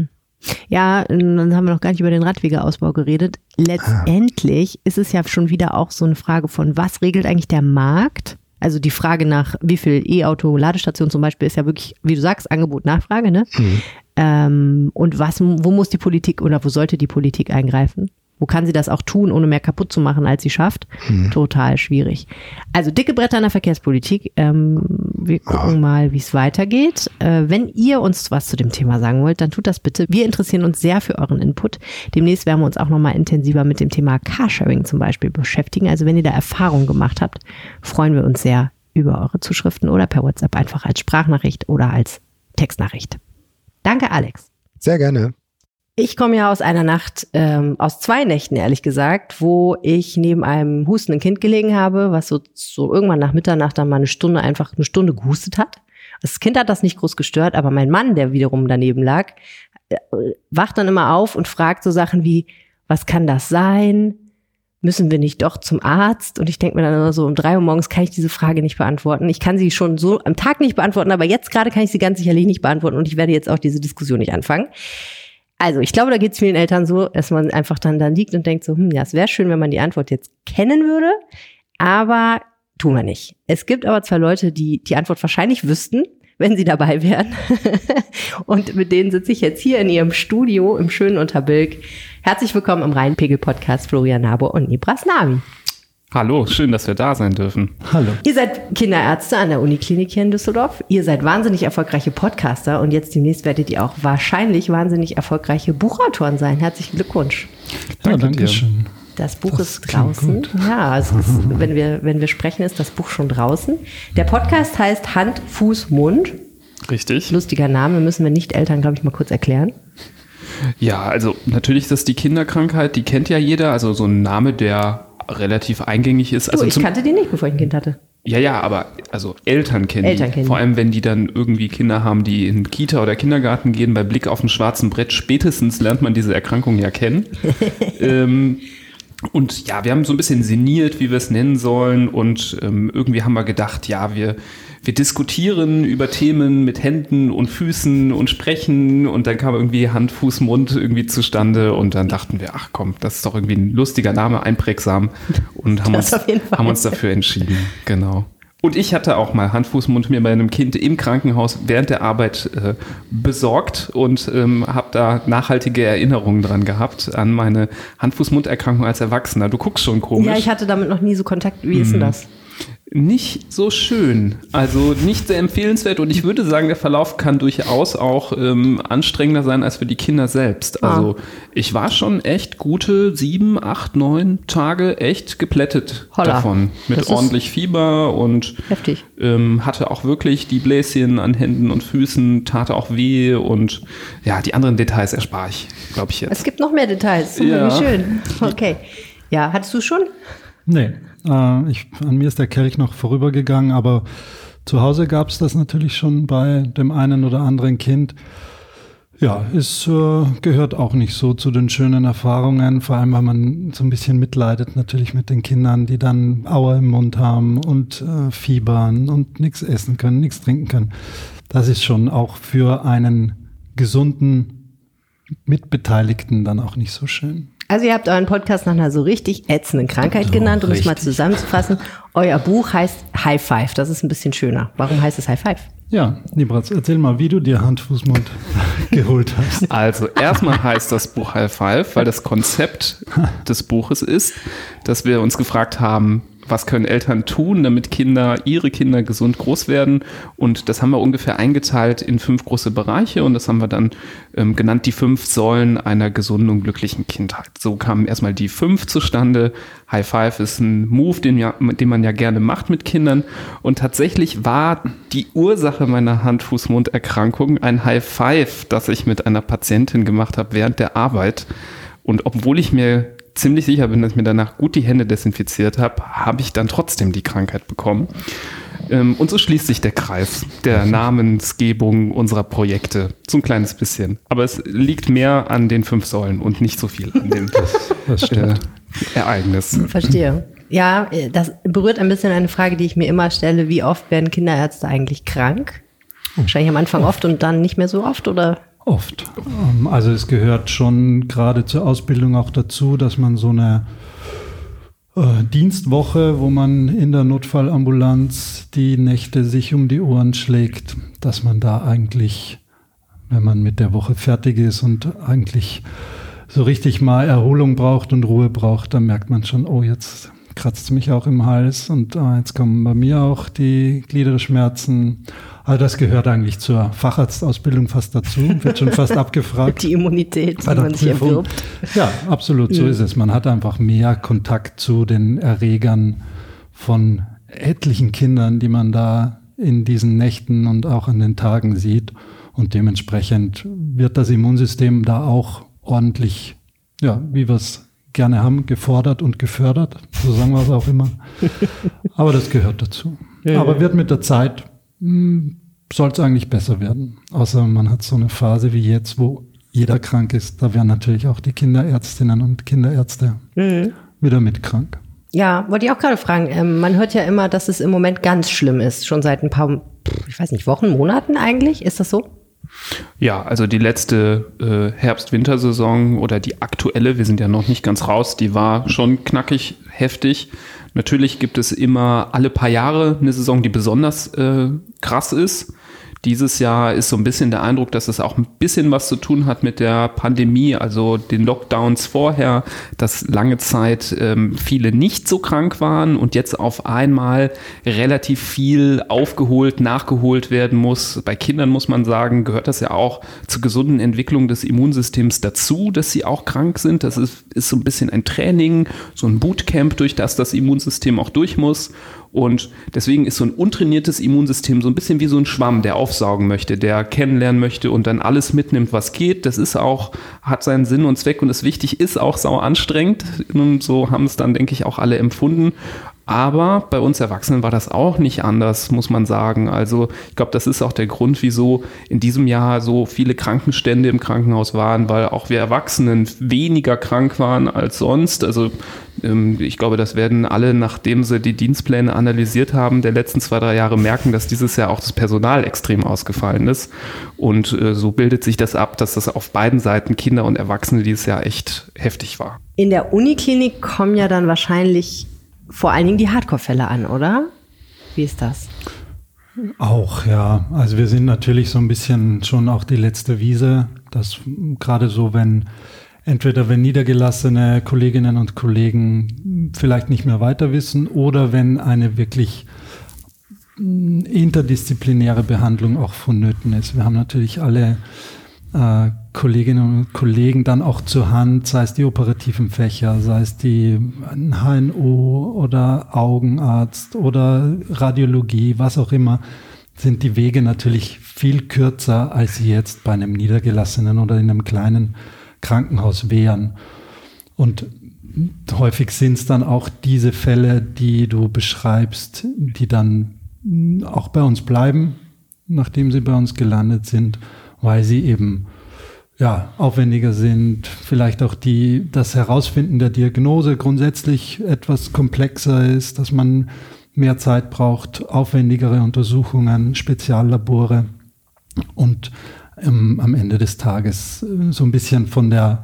Ja, dann haben wir noch gar nicht über den Radwegeausbau geredet. Letztendlich ist es ja schon wieder auch so eine Frage von, was regelt eigentlich der Markt? Also die Frage nach, wie viel E-Auto-Ladestationen zum Beispiel ist ja wirklich, wie du sagst, Angebot, Nachfrage, ne? Und wo muss die Politik oder wo sollte die Politik eingreifen? Wo kann sie das auch tun, ohne mehr kaputt zu machen, als sie schafft? Total schwierig. Also dicke Bretter in der Verkehrspolitik. Wir gucken mal, wie es weitergeht. Wenn ihr uns was zu dem Thema sagen wollt, dann tut das bitte. Wir interessieren uns sehr für euren Input. Demnächst werden wir uns auch nochmal intensiver mit dem Thema Carsharing zum Beispiel beschäftigen. Also wenn ihr da Erfahrungen gemacht habt, freuen wir uns sehr über eure Zuschriften oder per WhatsApp einfach als Sprachnachricht oder als Textnachricht. Danke, Alex. Sehr gerne. Ich komme ja aus einer Nacht, aus 2 Nächten ehrlich gesagt, wo ich neben einem hustenden Kind gelegen habe, was so irgendwann nach Mitternacht dann mal eine Stunde gehustet hat. Das Kind hat das nicht groß gestört, aber mein Mann, der wiederum daneben lag, wacht dann immer auf und fragt so Sachen wie, was kann das sein? Müssen wir nicht doch zum Arzt? Und ich denke mir dann immer so, um 3 Uhr morgens kann ich diese Frage nicht beantworten. Ich kann sie schon so am Tag nicht beantworten, aber jetzt gerade kann ich sie ganz sicherlich nicht beantworten und ich werde jetzt auch diese Diskussion nicht anfangen. Also ich glaube, da geht es vielen Eltern so, dass man einfach dann da liegt und denkt so, ja, es wäre schön, wenn man die Antwort jetzt kennen würde, aber tun wir nicht. Es gibt aber 2 Leute, die die Antwort wahrscheinlich wüssten, wenn sie dabei wären. Und mit denen sitze ich jetzt hier in ihrem Studio im schönen Unterbilk. Herzlich willkommen im Rheinpegel-Podcast Florian Nabor und Nibras Nami. Hallo, schön, dass wir da sein dürfen. Hallo. Ihr seid Kinderärzte an der Uniklinik hier in Düsseldorf. Ihr seid wahnsinnig erfolgreiche Podcaster und jetzt demnächst werdet ihr auch wahrscheinlich wahnsinnig erfolgreiche Buchautoren sein. Herzlichen Glückwunsch. Ja, danke schön. Das Buch ist draußen. Ja, es ist, wenn wir sprechen, ist das Buch schon draußen. Der Podcast heißt Hand, Fuß, Mund. Richtig. Lustiger Name, müssen wir Nicht-Eltern, glaube ich, mal kurz erklären. Ja, also natürlich ist das die Kinderkrankheit, die kennt ja jeder. Also so ein Name, der relativ eingängig ist. Also ich kannte die nicht, bevor ich ein Kind hatte. Ja, aber also Eltern kennen die. Vor allem, wenn die dann irgendwie Kinder haben, die in Kita oder Kindergarten gehen, bei Blick auf ein schwarzen Brett, spätestens lernt man diese Erkrankung ja kennen. Und ja, wir haben so ein bisschen sinniert, wie wir es nennen sollen und irgendwie haben wir gedacht, ja, wir diskutieren über Themen mit Händen und Füßen und sprechen und dann kam irgendwie Hand, Fuß, Mund irgendwie zustande und dann dachten wir, ach komm, das ist doch irgendwie ein lustiger Name, einprägsam und haben uns dafür entschieden, genau. Und ich hatte auch mal Hand, Fuß, Mund mir bei einem Kind im Krankenhaus während der Arbeit besorgt und habe da nachhaltige Erinnerungen dran gehabt an meine Hand, Fuß, Mund-Erkrankung als Erwachsener. Du guckst schon komisch. Ja, ich hatte damit noch nie so Kontakt. Wie ist denn das? nicht so schön, also nicht sehr empfehlenswert und ich würde sagen, der Verlauf kann durchaus auch anstrengender sein als für die Kinder selbst. Also ich war schon echt gute 7, 8, 9 Tage echt geplättet davon. Mit ordentlich Fieber und heftig. Hatte auch wirklich die Bläschen an Händen und Füßen, tat auch weh und ja, die anderen Details erspare ich, glaube ich jetzt. Es gibt noch mehr Details, wie schön. Okay. Ja, hattest du schon? Nee, an mir ist der Kelch noch vorübergegangen, aber zu Hause gab es das natürlich schon bei dem einen oder anderen Kind. Ja, es gehört auch nicht so zu den schönen Erfahrungen, vor allem weil man so ein bisschen mitleidet natürlich mit den Kindern, die dann Aue im Mund haben und fiebern und nichts essen können, nichts trinken können. Das ist schon auch für einen gesunden Mitbeteiligten dann auch nicht so schön. Also ihr habt euren Podcast nach einer so richtig ätzenden Krankheit genannt, um es mal zusammenzufassen. Euer Buch heißt High Five, das ist ein bisschen schöner. Warum heißt es High Five? Ja, Nibratz, erzähl mal, wie du dir Hand, Fuß, Mund geholt hast. Also erstmal heißt das Buch High Five, weil das Konzept des Buches ist, dass wir uns gefragt haben, was können Eltern tun, damit ihre Kinder gesund groß werden, und das haben wir ungefähr eingeteilt in 5 große Bereiche und das haben wir dann genannt, die 5 Säulen einer gesunden und glücklichen Kindheit. So kamen erstmal die 5 zustande. High Five ist ein Move, den man ja gerne macht mit Kindern, und tatsächlich war die Ursache meiner Hand-Fuß-Mund-Erkrankung ein High Five, das ich mit einer Patientin gemacht habe während der Arbeit, und obwohl ich mir ziemlich sicher bin, dass ich mir danach gut die Hände desinfiziert habe, habe ich dann trotzdem die Krankheit bekommen. Und so schließt sich der Kreis der Namensgebung unserer Projekte. So ein kleines bisschen. Aber es liegt mehr an den 5 Säulen und nicht so viel an dem Ereignis. Verstehe. Ja, das berührt ein bisschen eine Frage, die ich mir immer stelle. Wie oft werden Kinderärzte eigentlich krank? Wahrscheinlich am Anfang oft und dann nicht mehr so oft, oder? Oft. Also es gehört schon gerade zur Ausbildung auch dazu, dass man so eine Dienstwoche, wo man in der Notfallambulanz die Nächte sich um die Ohren schlägt, dass man da eigentlich, wenn man mit der Woche fertig ist und eigentlich so richtig mal Erholung braucht und Ruhe braucht, dann merkt man schon, oh, jetzt kratzt es mich auch im Hals und jetzt kommen bei mir auch die Gliederschmerzen. Also das gehört eigentlich zur Facharztausbildung fast dazu, wird schon fast abgefragt. Die Immunität, die man sich erwirbt. Ja, absolut, so ist es. Man hat einfach mehr Kontakt zu den Erregern von etlichen Kindern, die man da in diesen Nächten und auch an den Tagen sieht. Und dementsprechend wird das Immunsystem da auch ordentlich, ja, wie wir es gerne haben, gefordert und gefördert. So sagen wir es auch immer. Aber das gehört dazu. Aber wird mit der Zeit, soll es eigentlich besser werden. Außer man hat so eine Phase wie jetzt, wo jeder krank ist. Da werden natürlich auch die Kinderärztinnen und Kinderärzte wieder mit krank. Ja, wollte ich auch gerade fragen. Man hört ja immer, dass es im Moment ganz schlimm ist. Schon seit ein paar, ich weiß nicht, Wochen, Monaten eigentlich. Ist das so? Ja, also die letzte Herbst-Wintersaison oder die aktuelle, wir sind ja noch nicht ganz raus, die war schon knackig, heftig. Natürlich gibt es immer alle paar Jahre eine Saison, die besonders krass ist. Dieses Jahr ist so ein bisschen der Eindruck, dass es auch ein bisschen was zu tun hat mit der Pandemie, also den Lockdowns vorher, dass lange Zeit viele nicht so krank waren und jetzt auf einmal relativ viel aufgeholt, nachgeholt werden muss. Bei Kindern muss man sagen, gehört das ja auch zur gesunden Entwicklung des Immunsystems dazu, dass sie auch krank sind. Das ist so ein bisschen ein Training, so ein Bootcamp, durch das Immunsystem auch durch muss. Und deswegen ist so ein untrainiertes Immunsystem so ein bisschen wie so ein Schwamm, der aufsaugen möchte, der kennenlernen möchte und dann alles mitnimmt, was geht. Das ist auch, hat seinen Sinn und Zweck und ist wichtig, ist auch sau anstrengend. Und so haben es dann, denke ich, auch alle empfunden. Aber bei uns Erwachsenen war das auch nicht anders, muss man sagen. Also ich glaube, das ist auch der Grund, wieso in diesem Jahr so viele Krankenstände im Krankenhaus waren, weil auch wir Erwachsenen weniger krank waren als sonst. Also ich glaube, das werden alle, nachdem sie die Dienstpläne analysiert haben, der letzten 2-3 Jahre merken, dass dieses Jahr auch das Personal extrem ausgefallen ist. Und so bildet sich das ab, dass das auf beiden Seiten, Kinder und Erwachsene, dieses Jahr echt heftig war. In der Uniklinik kommen ja dann wahrscheinlich vor allen Dingen die Hardcore-Fälle an, oder? Wie ist das? Auch, ja. Also wir sind natürlich so ein bisschen schon auch die letzte Wiese, dass gerade so, wenn entweder wenn niedergelassene Kolleginnen und Kollegen vielleicht nicht mehr weiter wissen oder wenn eine wirklich interdisziplinäre Behandlung auch vonnöten ist. Wir haben natürlich alle Kolleginnen und Kollegen dann auch zur Hand, sei es die operativen Fächer, sei es die HNO oder Augenarzt oder Radiologie, was auch immer, sind die Wege natürlich viel kürzer, als sie jetzt bei einem niedergelassenen oder in einem kleinen Krankenhaus wären. Und häufig sind es dann auch diese Fälle, die du beschreibst, die dann auch bei uns bleiben, nachdem sie bei uns gelandet sind, weil sie eben aufwendiger sind, vielleicht auch das Herausfinden der Diagnose grundsätzlich etwas komplexer ist, dass man mehr Zeit braucht, aufwendigere Untersuchungen, Speziallabore und am Ende des Tages so ein bisschen von der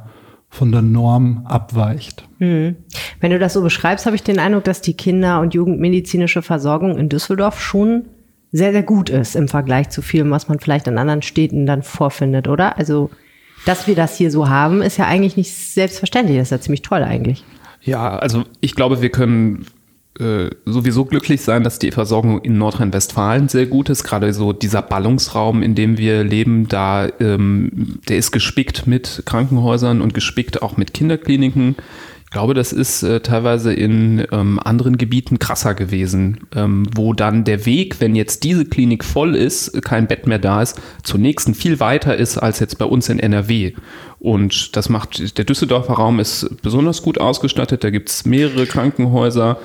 Norm abweicht. Wenn du das so beschreibst, habe ich den Eindruck, dass die Kinder- und jugendmedizinische Versorgung in Düsseldorf schon sehr, sehr gut ist im Vergleich zu vielem, was man vielleicht in anderen Städten dann vorfindet, oder? Also, dass wir das hier so haben, ist ja eigentlich nicht selbstverständlich. Das ist ja ziemlich toll eigentlich. Ja, also ich glaube, wir können sowieso glücklich sein, dass die Versorgung in Nordrhein-Westfalen sehr gut ist. Gerade so dieser Ballungsraum, in dem wir leben, der ist gespickt mit Krankenhäusern und gespickt auch mit Kinderkliniken. Ich glaube, das ist teilweise in anderen Gebieten krasser gewesen, wo dann der Weg, wenn jetzt diese Klinik voll ist, kein Bett mehr da ist, zur nächsten viel weiter ist als jetzt bei uns in NRW. Und das macht, der Düsseldorfer Raum ist besonders gut ausgestattet. Da gibt es mehrere Krankenhäuser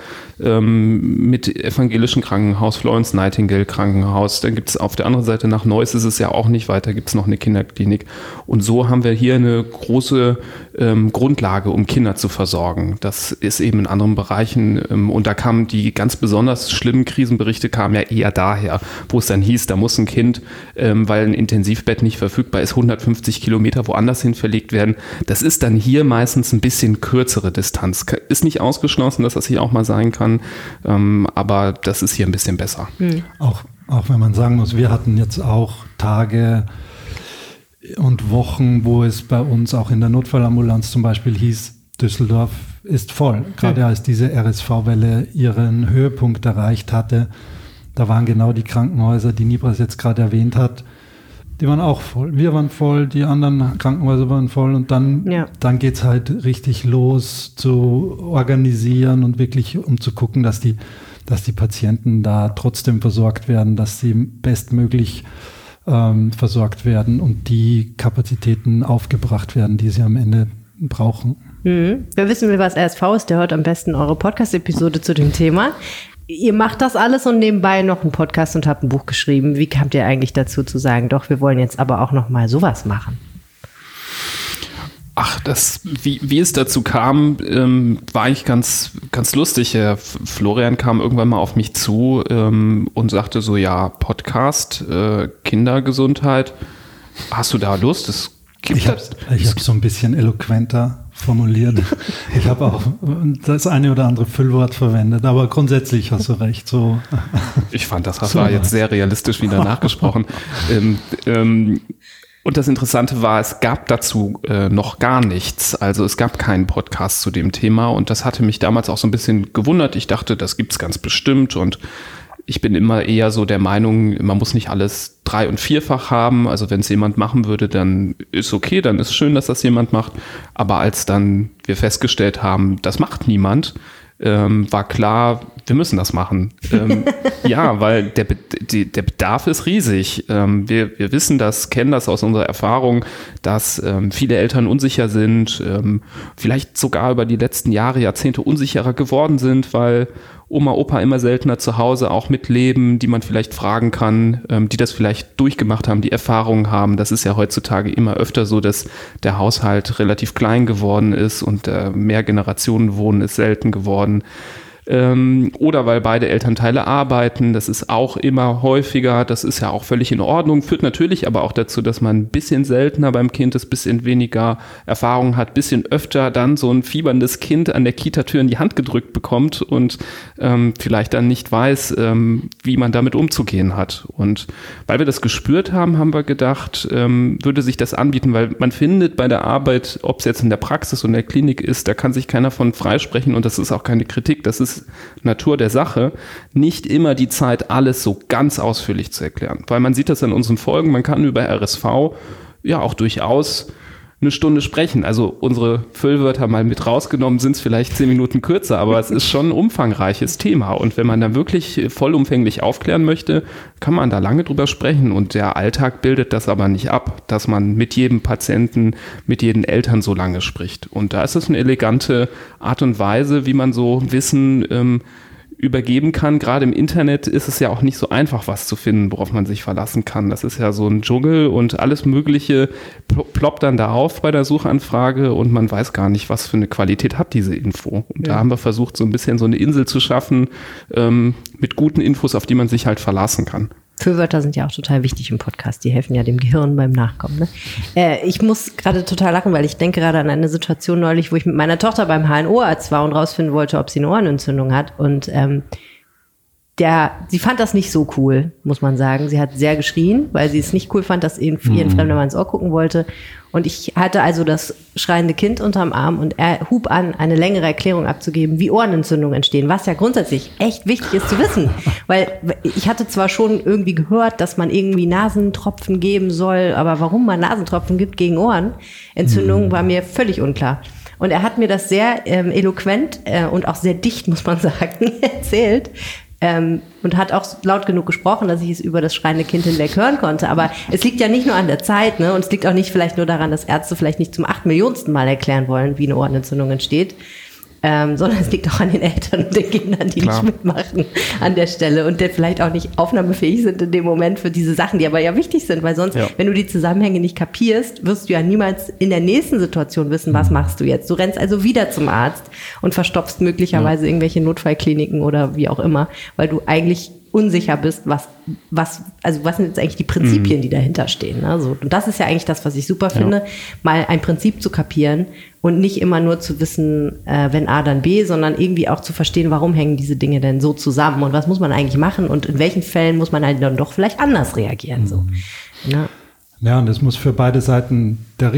mit evangelischem Krankenhaus, Florence Nightingale Krankenhaus. Dann gibt es auf der anderen Seite nach Neuss ist es ja auch nicht weiter, gibt es noch eine Kinderklinik. Und so haben wir hier eine große Grundlage, um Kinder zu versorgen. Das ist eben in anderen Bereichen. Und da kamen die ganz besonders schlimmen Krisenberichte kamen ja eher daher, wo es dann hieß, da muss ein Kind, weil ein Intensivbett nicht verfügbar ist, 150 Kilometer woanders hin verlegt werden. Das ist dann hier meistens ein bisschen kürzere Distanz. Ist nicht ausgeschlossen, dass das hier auch mal sein kann, aber das ist hier ein bisschen besser. Auch wenn man sagen muss, wir hatten jetzt auch Tage und Wochen, wo es bei uns auch in der Notfallambulanz zum Beispiel hieß, Düsseldorf ist voll. Gerade als diese RSV-Welle ihren Höhepunkt erreicht hatte, da waren genau die Krankenhäuser, die Nibras jetzt gerade erwähnt hat, die waren auch voll. Wir waren voll, die anderen Krankenhäuser waren voll und dann geht es halt richtig los zu organisieren und wirklich um zu gucken, dass die Patienten da trotzdem versorgt werden, dass sie bestmöglich versorgt werden und die Kapazitäten aufgebracht werden, die sie am Ende brauchen. Wer wissen will, was RSV ist, der hört am besten eure Podcast-Episode zu dem Thema. Ihr macht das alles und nebenbei noch einen Podcast und habt ein Buch geschrieben. Wie kamt ihr eigentlich dazu zu sagen, doch, wir wollen jetzt aber auch noch mal sowas machen? Ach, wie es dazu kam, war eigentlich ganz, ganz lustig. Florian kam irgendwann mal auf mich zu und sagte so, ja, Podcast, Kindergesundheit, hast du da Lust? Ich habe so ein bisschen eloquenter formuliert. Ich habe auch das eine oder andere Füllwort verwendet, aber grundsätzlich hast du recht. So. Ich fand, das war jetzt sehr realistisch wieder nachgesprochen. Und das Interessante war, es gab dazu noch gar nichts. Also es gab keinen Podcast zu dem Thema und das hatte mich damals auch so ein bisschen gewundert. Ich dachte, das gibt's ganz bestimmt und ich bin immer eher so der Meinung, man muss nicht alles 3- und 4-fach haben. Also wenn es jemand machen würde, dann ist okay, dann ist schön, dass das jemand macht. Aber als dann wir festgestellt haben, das macht niemand, war klar, wir müssen das machen. Ja, weil der Bedarf ist riesig. Wir wissen das, kennen das aus unserer Erfahrung, dass viele Eltern unsicher sind, vielleicht sogar über die letzten Jahre, Jahrzehnte unsicherer geworden sind, weil Oma, Opa immer seltener zu Hause auch mitleben, die man vielleicht fragen kann, die das vielleicht durchgemacht haben, die Erfahrungen haben. Das ist ja heutzutage immer öfter so, dass der Haushalt relativ klein geworden ist und mehr Generationen wohnen ist selten geworden. oder weil beide Elternteile arbeiten. Das ist auch immer häufiger, das ist ja auch völlig in Ordnung, führt natürlich aber auch dazu, dass man ein bisschen seltener beim Kind ist, ein bisschen weniger Erfahrung hat, ein bisschen öfter dann so ein fieberndes Kind an der Kita-Tür in die Hand gedrückt bekommt und vielleicht dann nicht weiß, wie man damit umzugehen hat. Und weil wir das gespürt haben, haben wir gedacht, würde sich das anbieten, weil man findet bei der Arbeit, ob es jetzt in der Praxis oder in der Klinik ist, da kann sich keiner von freisprechen und das ist auch keine Kritik, das ist Natur der Sache, nicht immer die Zeit, alles so ganz ausführlich zu erklären. Weil man sieht das an unseren Folgen, man kann über RSV ja auch durchaus eine Stunde sprechen. Also unsere Füllwörter mal mit rausgenommen, sind es vielleicht 10 Minuten kürzer, aber es ist schon ein umfangreiches Thema. Und wenn man da wirklich vollumfänglich aufklären möchte, kann man da lange drüber sprechen. Und der Alltag bildet das aber nicht ab, dass man mit jedem Patienten, mit jeden Eltern so lange spricht. Und da ist es eine elegante Art und Weise, wie man so Wissen übergeben kann. Gerade im Internet ist es ja auch nicht so einfach, was zu finden, worauf man sich verlassen kann. Das ist ja so ein Dschungel und alles Mögliche ploppt dann da auf bei der Suchanfrage und man weiß gar nicht, was für eine Qualität hat diese Info. Und da haben wir versucht, so ein bisschen so eine Insel zu schaffen mit guten Infos, auf die man sich halt verlassen kann. Füllwörter sind ja auch total wichtig im Podcast. Die helfen ja dem Gehirn beim Nachkommen. Ne? Ich muss gerade total lachen, weil ich denke gerade an eine Situation neulich, wo ich mit meiner Tochter beim HNO-Arzt war und rausfinden wollte, ob sie eine Ohrenentzündung hat. Und sie fand das nicht so cool, muss man sagen. Sie hat sehr geschrien, weil sie es nicht cool fand, dass ihren Fremder mal ins Ohr gucken wollte. Und ich hatte also das schreiende Kind unterm Arm und er hub an, eine längere Erklärung abzugeben, wie Ohrenentzündungen entstehen, was ja grundsätzlich echt wichtig ist zu wissen. Weil ich hatte zwar schon irgendwie gehört, dass man irgendwie Nasentropfen geben soll, aber warum man Nasentropfen gibt gegen Ohrenentzündungen, war mir völlig unklar. Und er hat mir das sehr eloquent und auch sehr dicht, muss man sagen, erzählt. Und hat auch laut genug gesprochen, dass ich es über das schreiende Kind hinweg hören konnte. Aber es liegt ja nicht nur an der Zeit, ne? Und es liegt auch nicht vielleicht nur daran, dass Ärzte vielleicht nicht zum 8 Millionsten Mal erklären wollen, wie eine Ohrenentzündung entsteht, sondern es liegt auch an den Eltern und den Kindern, die nicht mitmachen an der Stelle und die vielleicht auch nicht aufnahmefähig sind in dem Moment für diese Sachen, die aber ja wichtig sind, weil sonst, wenn du die Zusammenhänge nicht kapierst, wirst du ja niemals in der nächsten Situation wissen, was machst du jetzt. Du rennst also wieder zum Arzt und verstopfst möglicherweise irgendwelche Notfallkliniken oder wie auch immer, weil du eigentlich unsicher bist, was sind jetzt eigentlich die Prinzipien, die dahinter stehen. Also, und das ist ja eigentlich das, was ich super finde, mal ein Prinzip zu kapieren und nicht immer nur zu wissen, wenn A, dann B, sondern irgendwie auch zu verstehen, warum hängen diese Dinge denn so zusammen und was muss man eigentlich machen und in welchen Fällen muss man halt dann doch vielleicht anders reagieren. So. Ja, und es muss für beide Seiten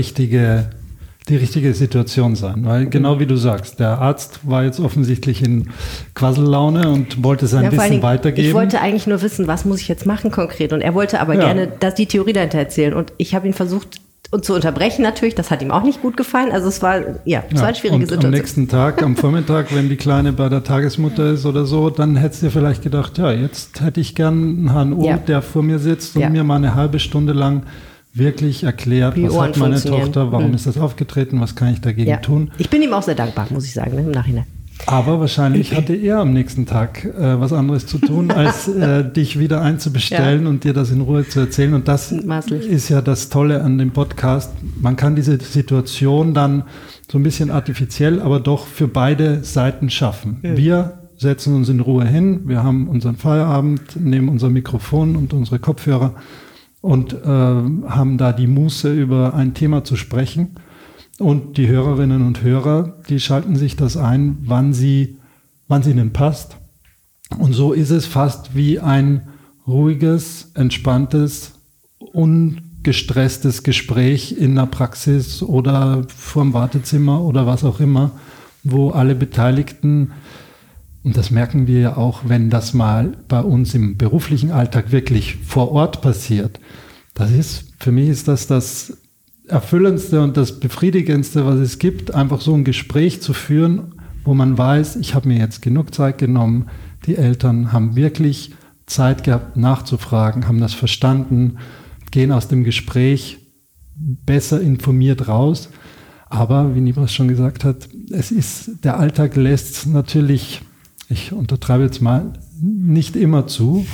die richtige Situation sein, weil genau wie du sagst, der Arzt war jetzt offensichtlich in Quassellaune und wollte sein Wissen weitergeben. Ich wollte eigentlich nur wissen, was muss ich jetzt machen konkret und er wollte aber gerne die Theorie dahinter erzählen und ich habe ihn versucht zu unterbrechen natürlich, das hat ihm auch nicht gut gefallen, also es war eine schwierige Situation. Am nächsten Tag, am Vormittag, wenn die Kleine bei der Tagesmutter ist oder so, dann hättest du dir vielleicht gedacht, jetzt hätte ich gern einen HNO, der vor mir sitzt und mir mal eine halbe Stunde lang wirklich erklärt, was hat meine Tochter, warum ist das aufgetreten, was kann ich dagegen tun. Ich bin ihm auch sehr dankbar, muss ich sagen, im Nachhinein. Aber wahrscheinlich hatte er am nächsten Tag was anderes zu tun, als dich wieder einzubestellen und dir das in Ruhe zu erzählen. Und das ist ja das Tolle an dem Podcast. Man kann diese Situation dann so ein bisschen artifiziell, aber doch für beide Seiten schaffen. Wir setzen uns in Ruhe hin, wir haben unseren Feierabend, nehmen unser Mikrofon und unsere Kopfhörer und haben da die Muße, über ein Thema zu sprechen. Und die Hörerinnen und Hörer, die schalten sich das ein, wann sie ihnen passt. Und so ist es fast wie ein ruhiges, entspanntes, ungestresstes Gespräch in der Praxis oder vorm Wartezimmer oder was auch immer, wo alle Beteiligten, und das merken wir ja auch, wenn das mal bei uns im beruflichen Alltag wirklich vor Ort passiert. Für mich ist das Erfüllendste und das Befriedigendste, was es gibt, einfach so ein Gespräch zu führen, wo man weiß, ich habe mir jetzt genug Zeit genommen, die Eltern haben wirklich Zeit gehabt nachzufragen, haben das verstanden, gehen aus dem Gespräch besser informiert raus. Aber wie Nibras schon gesagt hat, der Alltag lässt natürlich, ich untertreibe jetzt mal, nicht immer zu.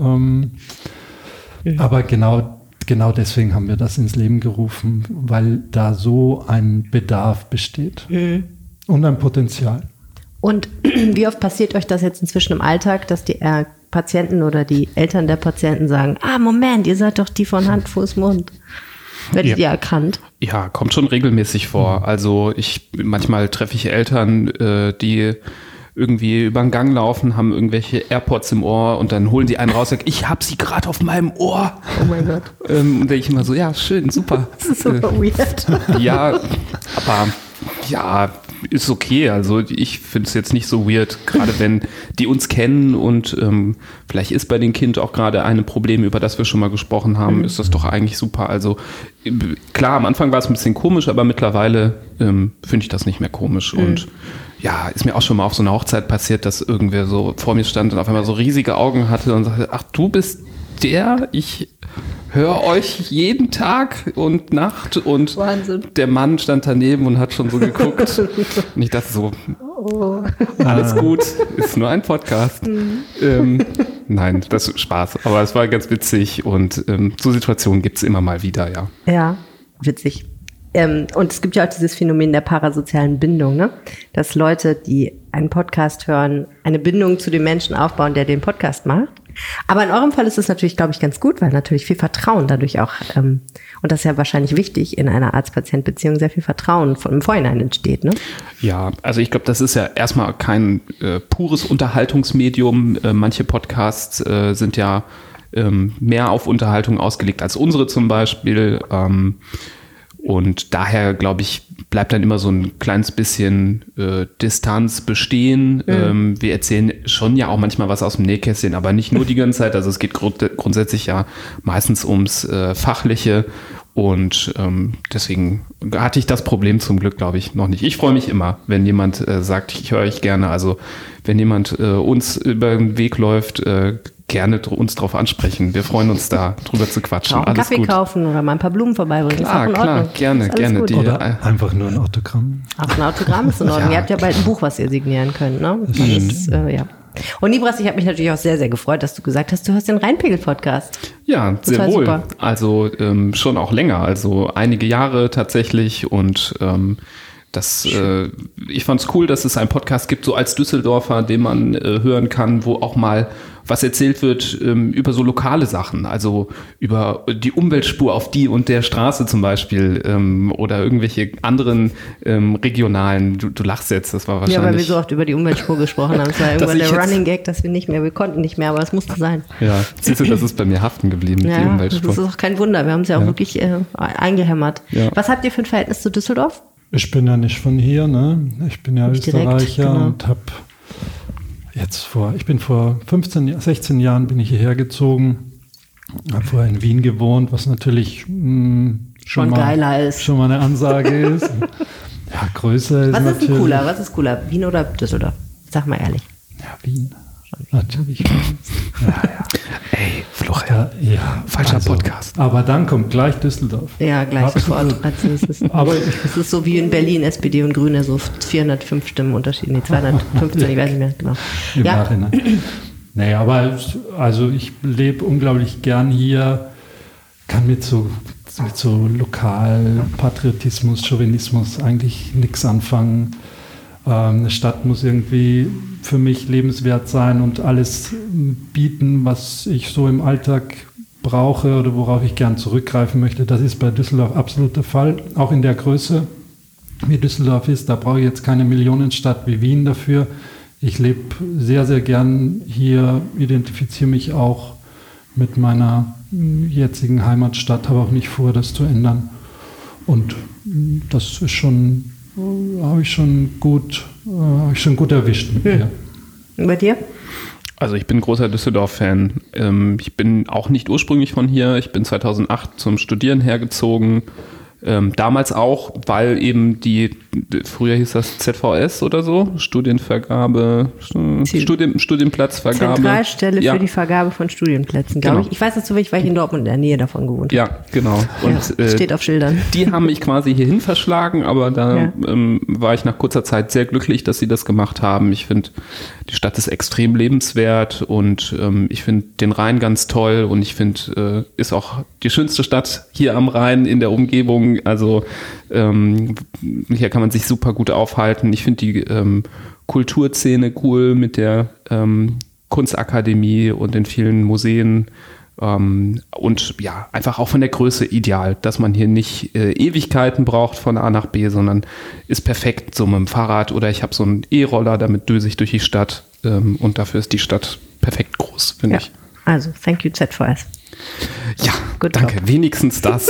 Aber genau deswegen haben wir das ins Leben gerufen, weil da so ein Bedarf besteht und ein Potenzial. Und wie oft passiert euch das jetzt inzwischen im Alltag, dass die Patienten oder die Eltern der Patienten sagen, Moment, ihr seid doch die von Hand, Fuß, Mund. Werdet ihr erkannt? Ja, kommt schon regelmäßig vor. Also manchmal treffe ich Eltern, die irgendwie über den Gang laufen, haben irgendwelche AirPods im Ohr und dann holen die einen raus und sagen, ich hab sie gerade auf meinem Ohr. Oh mein Gott. Und denke ich immer so, ja, schön, super. Das ist super weird. Ja, aber ja, ist okay. Also ich finde es jetzt nicht so weird, gerade wenn die uns kennen und vielleicht ist bei dem Kind auch gerade ein Problem, über das wir schon mal gesprochen haben, ist das doch eigentlich super. Also klar, am Anfang war es ein bisschen komisch, aber mittlerweile finde ich das nicht mehr komisch. Und ja, ist mir auch schon mal auf so einer Hochzeit passiert, dass irgendwer so vor mir stand und auf einmal so riesige Augen hatte und sagte, ach, du bist der? Ich höre euch jeden Tag und Nacht und Wahnsinn. Der Mann stand daneben und hat schon so geguckt und ich dachte so, alles gut, ist nur ein Podcast. Nein, das ist Spaß, aber es war ganz witzig und so Situationen gibt es immer mal wieder, ja. Ja, witzig. Und es gibt ja auch dieses Phänomen der parasozialen Bindung, ne? Dass Leute, die einen Podcast hören, eine Bindung zu dem Menschen aufbauen, der den Podcast macht. Aber in eurem Fall ist es natürlich, glaube ich, ganz gut, weil natürlich viel Vertrauen dadurch auch, und das ist ja wahrscheinlich wichtig in einer Arzt-Patient-Beziehung, sehr viel Vertrauen im Vorhinein entsteht, ne? Ja, also ich glaube, das ist ja erstmal kein pures Unterhaltungsmedium. Manche Podcasts sind ja mehr auf Unterhaltung ausgelegt als unsere zum Beispiel. Und daher, glaube ich, bleibt dann immer so ein kleines bisschen Distanz bestehen. Wir erzählen schon ja auch manchmal was aus dem Nähkästchen, aber nicht nur die ganze Zeit. Also es geht grundsätzlich ja meistens ums Fachliche. Und deswegen hatte ich das Problem zum Glück, glaube ich, noch nicht. Ich freue mich immer, wenn jemand sagt, ich höre euch gerne. Also wenn jemand uns über den Weg läuft, gerne uns drauf ansprechen. Wir freuen uns da, drüber zu quatschen. Auch einen Kaffee kaufen oder mal ein paar Blumen vorbeibringen. Klar, gerne. Oder einfach nur ein Autogramm. Auch ein Autogramm ist in Ordnung. Ihr habt ja bald ein Buch, was ihr signieren könnt, ne? Ja. Und Nibras, ich habe mich natürlich auch sehr, sehr gefreut, dass du gesagt hast, du hörst den Rheinpegel-Podcast. Ja, sehr wohl. Super. Also schon auch länger, also einige Jahre tatsächlich und ich fand es cool, dass es einen Podcast gibt, so als Düsseldorfer, den man hören kann, wo auch mal was erzählt wird über so lokale Sachen, also über die Umweltspur auf die und der Straße zum Beispiel oder irgendwelche anderen regionalen, du lachst jetzt, das war wahrscheinlich... Ja, weil wir so oft über die Umweltspur gesprochen haben. Es war irgendwann der Running Gag, dass wir konnten nicht mehr, aber es musste sein. Ja, siehst du, das ist bei mir haften geblieben, die Umweltspur. Das ist auch kein Wunder, wir haben es ja auch wirklich eingehämmert. Ja. Was habt ihr für ein Verhältnis zu Düsseldorf? Ich bin ja nicht von hier, ne? Ich bin ja nicht Österreicher direkt, und habe vor 16 Jahren bin ich hierher gezogen, habe vorher in Wien gewohnt, was natürlich schon mal geiler ist. Schon mal eine Ansage ist. Ja, größer ist natürlich. Was ist cooler, Wien oder Düsseldorf? Sag mal ehrlich. Ja, Wien. Natürlich. Ja. Ey, Florian. Ja, falscher Podcast. Aber dann kommt gleich Düsseldorf. Ja, gleich sofort. Aber es ist so wie in Berlin, SPD und Grüne, so 405 Stimmen Unterschied. Nee, 215, ich weiß nicht mehr genau. Im Nachhinein. Naja, aber also ich lebe unglaublich gern hier, kann mit so Lokalpatriotismus, Chauvinismus eigentlich nichts anfangen. Eine Stadt muss irgendwie für mich lebenswert sein und alles bieten, was ich so im Alltag brauche oder worauf ich gern zurückgreifen möchte. Das ist bei Düsseldorf absolut der Fall. Auch in der Größe, wie Düsseldorf ist, da brauche ich jetzt keine Millionenstadt wie Wien dafür. Ich lebe sehr, sehr gern hier, identifiziere mich auch mit meiner jetzigen Heimatstadt, habe auch nicht vor, das zu ändern. Und das ist schon... habe ich schon gut erwischt mit mir. Und bei dir? Also ich bin großer Düsseldorf-Fan. Ich bin auch nicht ursprünglich von hier. Ich bin 2008 zum Studieren hergezogen. Damals auch, weil eben früher hieß das ZVS oder so, Studienvergabe, Studienplatzvergabe. Zentralstelle für die Vergabe von Studienplätzen, glaube ich. Ich weiß dazu, weil ich in Dortmund in der Nähe davon gewohnt habe. Ja, genau. Und steht auf Schildern. Die haben mich quasi hierhin verschlagen, aber da war ich nach kurzer Zeit sehr glücklich, dass sie das gemacht haben. Ich finde, die Stadt ist extrem lebenswert und ich finde den Rhein ganz toll und ich finde, ist auch die schönste Stadt hier am Rhein in der Umgebung. Ding. Also hier kann man sich super gut aufhalten. Ich finde die Kulturszene cool mit der Kunstakademie und in vielen Museen. Und ja, einfach auch von der Größe ideal, dass man hier nicht Ewigkeiten braucht von A nach B, sondern ist perfekt so mit dem Fahrrad oder ich habe so einen E-Roller, damit düse ich durch die Stadt und dafür ist die Stadt perfekt groß, finde ich. Also, thank you ZVS. Ja, Good danke, job. wenigstens das.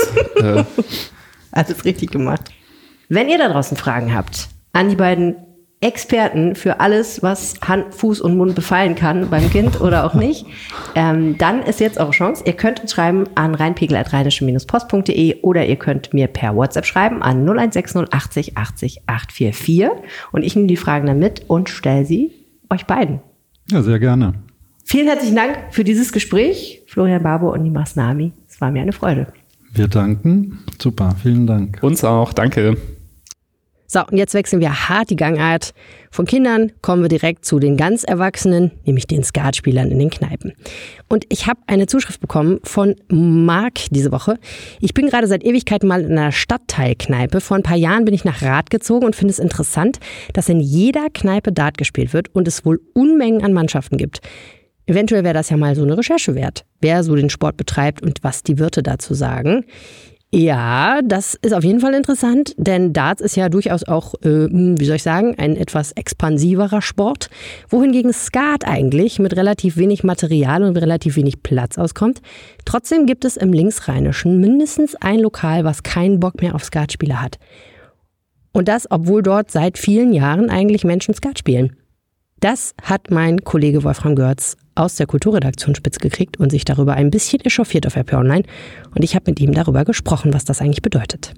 Alles richtig gemacht. Wenn ihr da draußen Fragen habt an die beiden Experten für alles, was Hand, Fuß und Mund befallen kann beim Kind oder auch nicht, dann ist jetzt eure Chance. Ihr könnt uns schreiben an rheinpegel@rheinische-post.de oder ihr könnt mir per WhatsApp schreiben an 0160 80 80 844 und ich nehme die Fragen dann mit und stelle sie euch beiden. Ja, sehr gerne. Vielen herzlichen Dank für dieses Gespräch, Florian Barbour und Nimas Nami. Es war mir eine Freude. Wir danken. Super, vielen Dank. Uns auch, danke. So, und jetzt wechseln wir hart die Gangart. Von Kindern kommen wir direkt zu den ganz Erwachsenen, nämlich den Skatspielern in den Kneipen. Und ich habe eine Zuschrift bekommen von Marc diese Woche. Ich bin gerade seit Ewigkeiten mal in einer Stadtteilkneipe. Vor ein paar Jahren bin ich nach Rath gezogen und finde es interessant, dass in jeder Kneipe Dart gespielt wird und es wohl Unmengen an Mannschaften gibt. Eventuell wäre das ja mal so eine Recherche wert, wer so den Sport betreibt und was die Wirte dazu sagen. Ja, das ist auf jeden Fall interessant, denn Darts ist ja durchaus auch, ein etwas expansiverer Sport, wohingegen Skat eigentlich mit relativ wenig Material und relativ wenig Platz auskommt. Trotzdem gibt es im Linksrheinischen mindestens ein Lokal, was keinen Bock mehr auf Skatspieler hat. Und das, obwohl dort seit vielen Jahren eigentlich Menschen Skat spielen. Das hat mein Kollege Wolfram Görz aus der Kulturredaktion spitz gekriegt und sich darüber ein bisschen echauffiert auf RP Online. Und ich habe mit ihm darüber gesprochen, was das eigentlich bedeutet.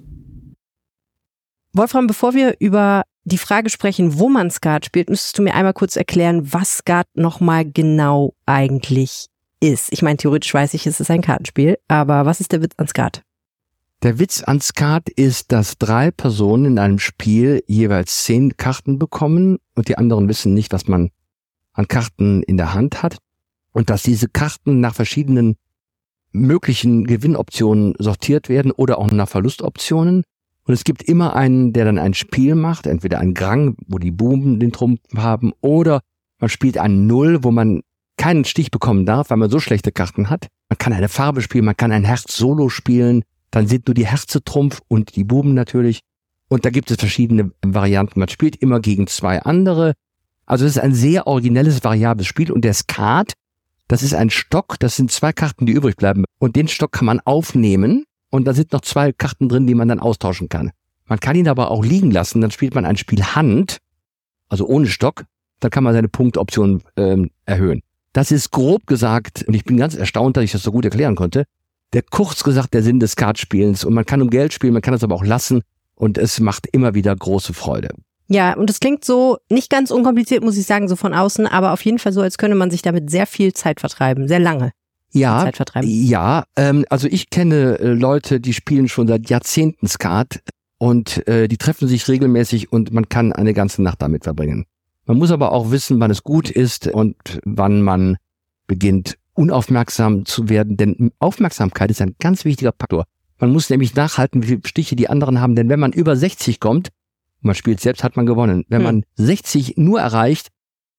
Wolfram, bevor wir über die Frage sprechen, wo man Skat spielt, müsstest du mir einmal kurz erklären, was Skat nochmal genau eigentlich ist. Ich meine, theoretisch weiß ich, es ist ein Kartenspiel, aber was ist der Witz an Skat? Der Witz an Skat ist, dass 3 Personen in einem Spiel jeweils 10 Karten bekommen und die anderen wissen nicht, was man an Karten in der Hand hat und dass diese Karten nach verschiedenen möglichen Gewinnoptionen sortiert werden oder auch nach Verlustoptionen. Und es gibt immer einen, der dann ein Spiel macht, entweder ein Grang, wo die Buben den Trumpf haben, oder man spielt ein Null, wo man keinen Stich bekommen darf, weil man so schlechte Karten hat. Man kann eine Farbe spielen, man kann ein Herz-Solo spielen, dann sind nur die Herze Trumpf und die Buben natürlich. Und da gibt es verschiedene Varianten. Man spielt immer gegen 2 andere. Also es ist ein sehr originelles, variables Spiel. Und der Skat, das ist ein Stock, das sind 2 Karten, die übrig bleiben. Und den Stock kann man aufnehmen und da sind noch 2 Karten drin, die man dann austauschen kann. Man kann ihn aber auch liegen lassen, dann spielt man ein Spiel Hand, also ohne Stock, dann kann man seine Punktoption erhöhen. Das ist grob gesagt, und ich bin ganz erstaunt, dass ich das so gut erklären konnte, kurz gesagt der Sinn des Skatspielens. Und man kann um Geld spielen, man kann es aber auch lassen und es macht immer wieder große Freude. Ja, und es klingt so nicht ganz unkompliziert, muss ich sagen, so von außen, aber auf jeden Fall so, als könnte man sich damit sehr viel Zeit vertreiben, sehr lange Zeit vertreiben. Ja, also ich kenne Leute, die spielen schon seit Jahrzehnten Skat und die treffen sich regelmäßig und man kann eine ganze Nacht damit verbringen. Man muss aber auch wissen, wann es gut ist und wann man beginnt, unaufmerksam zu werden, denn Aufmerksamkeit ist ein ganz wichtiger Faktor. Man muss nämlich nachhalten, wie viele Stiche die anderen haben, denn wenn man über 60 kommt, man spielt selbst, hat man gewonnen. Wenn man 60 nur erreicht,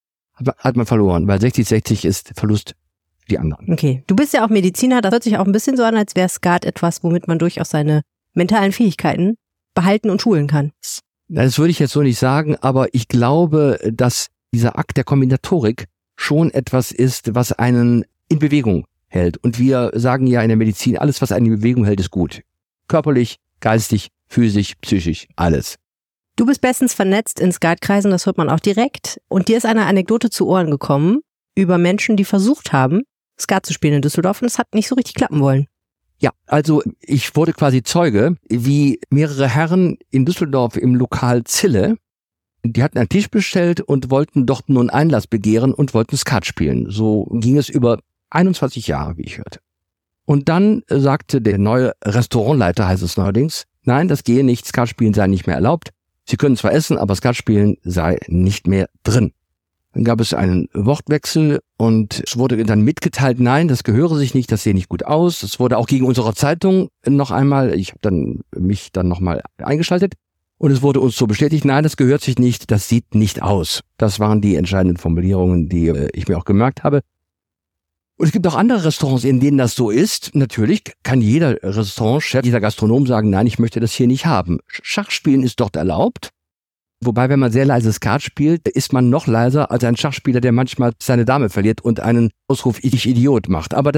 hat man verloren, weil 60 ist Verlust für die anderen. Okay, du bist ja auch Mediziner, das hört sich auch ein bisschen so an, als wäre Skat etwas, womit man durchaus seine mentalen Fähigkeiten behalten und schulen kann. Das würde ich jetzt so nicht sagen, aber ich glaube, dass dieser Akt der Kombinatorik schon etwas ist, was einen in Bewegung hält. Und wir sagen ja in der Medizin, alles, was einen in Bewegung hält, ist gut. Körperlich, geistig, physisch, psychisch, alles. Du bist bestens vernetzt in Skatkreisen, das hört man auch direkt. Und dir ist eine Anekdote zu Ohren gekommen über Menschen, die versucht haben, Skat zu spielen in Düsseldorf und es hat nicht so richtig klappen wollen. Ja, also ich wurde quasi Zeuge, wie mehrere Herren in Düsseldorf im Lokal Zille, die hatten einen Tisch bestellt und wollten dort nun Einlass begehren und wollten Skat spielen. So ging es über 21 Jahre, wie ich hörte. Und dann sagte der neue Restaurantleiter, heißt es neuerdings, nein, das gehe nicht, Skat spielen sei nicht mehr erlaubt. Sie können zwar essen, aber Skat spielen sei nicht mehr drin. Dann gab es einen Wortwechsel und es wurde dann mitgeteilt, nein, das gehöre sich nicht, das sehe nicht gut aus. Es wurde auch gegen unsere Zeitung noch einmal, ich habe mich dann nochmal eingeschaltet und es wurde uns so bestätigt, nein, das gehört sich nicht, das sieht nicht aus. Das waren die entscheidenden Formulierungen, die ich mir auch gemerkt habe. Und es gibt auch andere Restaurants, in denen das so ist. Natürlich kann jeder Restaurantchef, jeder Gastronom sagen, nein, ich möchte das hier nicht haben. Schachspielen ist dort erlaubt. Wobei, wenn man sehr leise Skat spielt, ist man noch leiser als ein Schachspieler, der manchmal seine Dame verliert und einen Ausruf "Ich Idiot" macht. Aber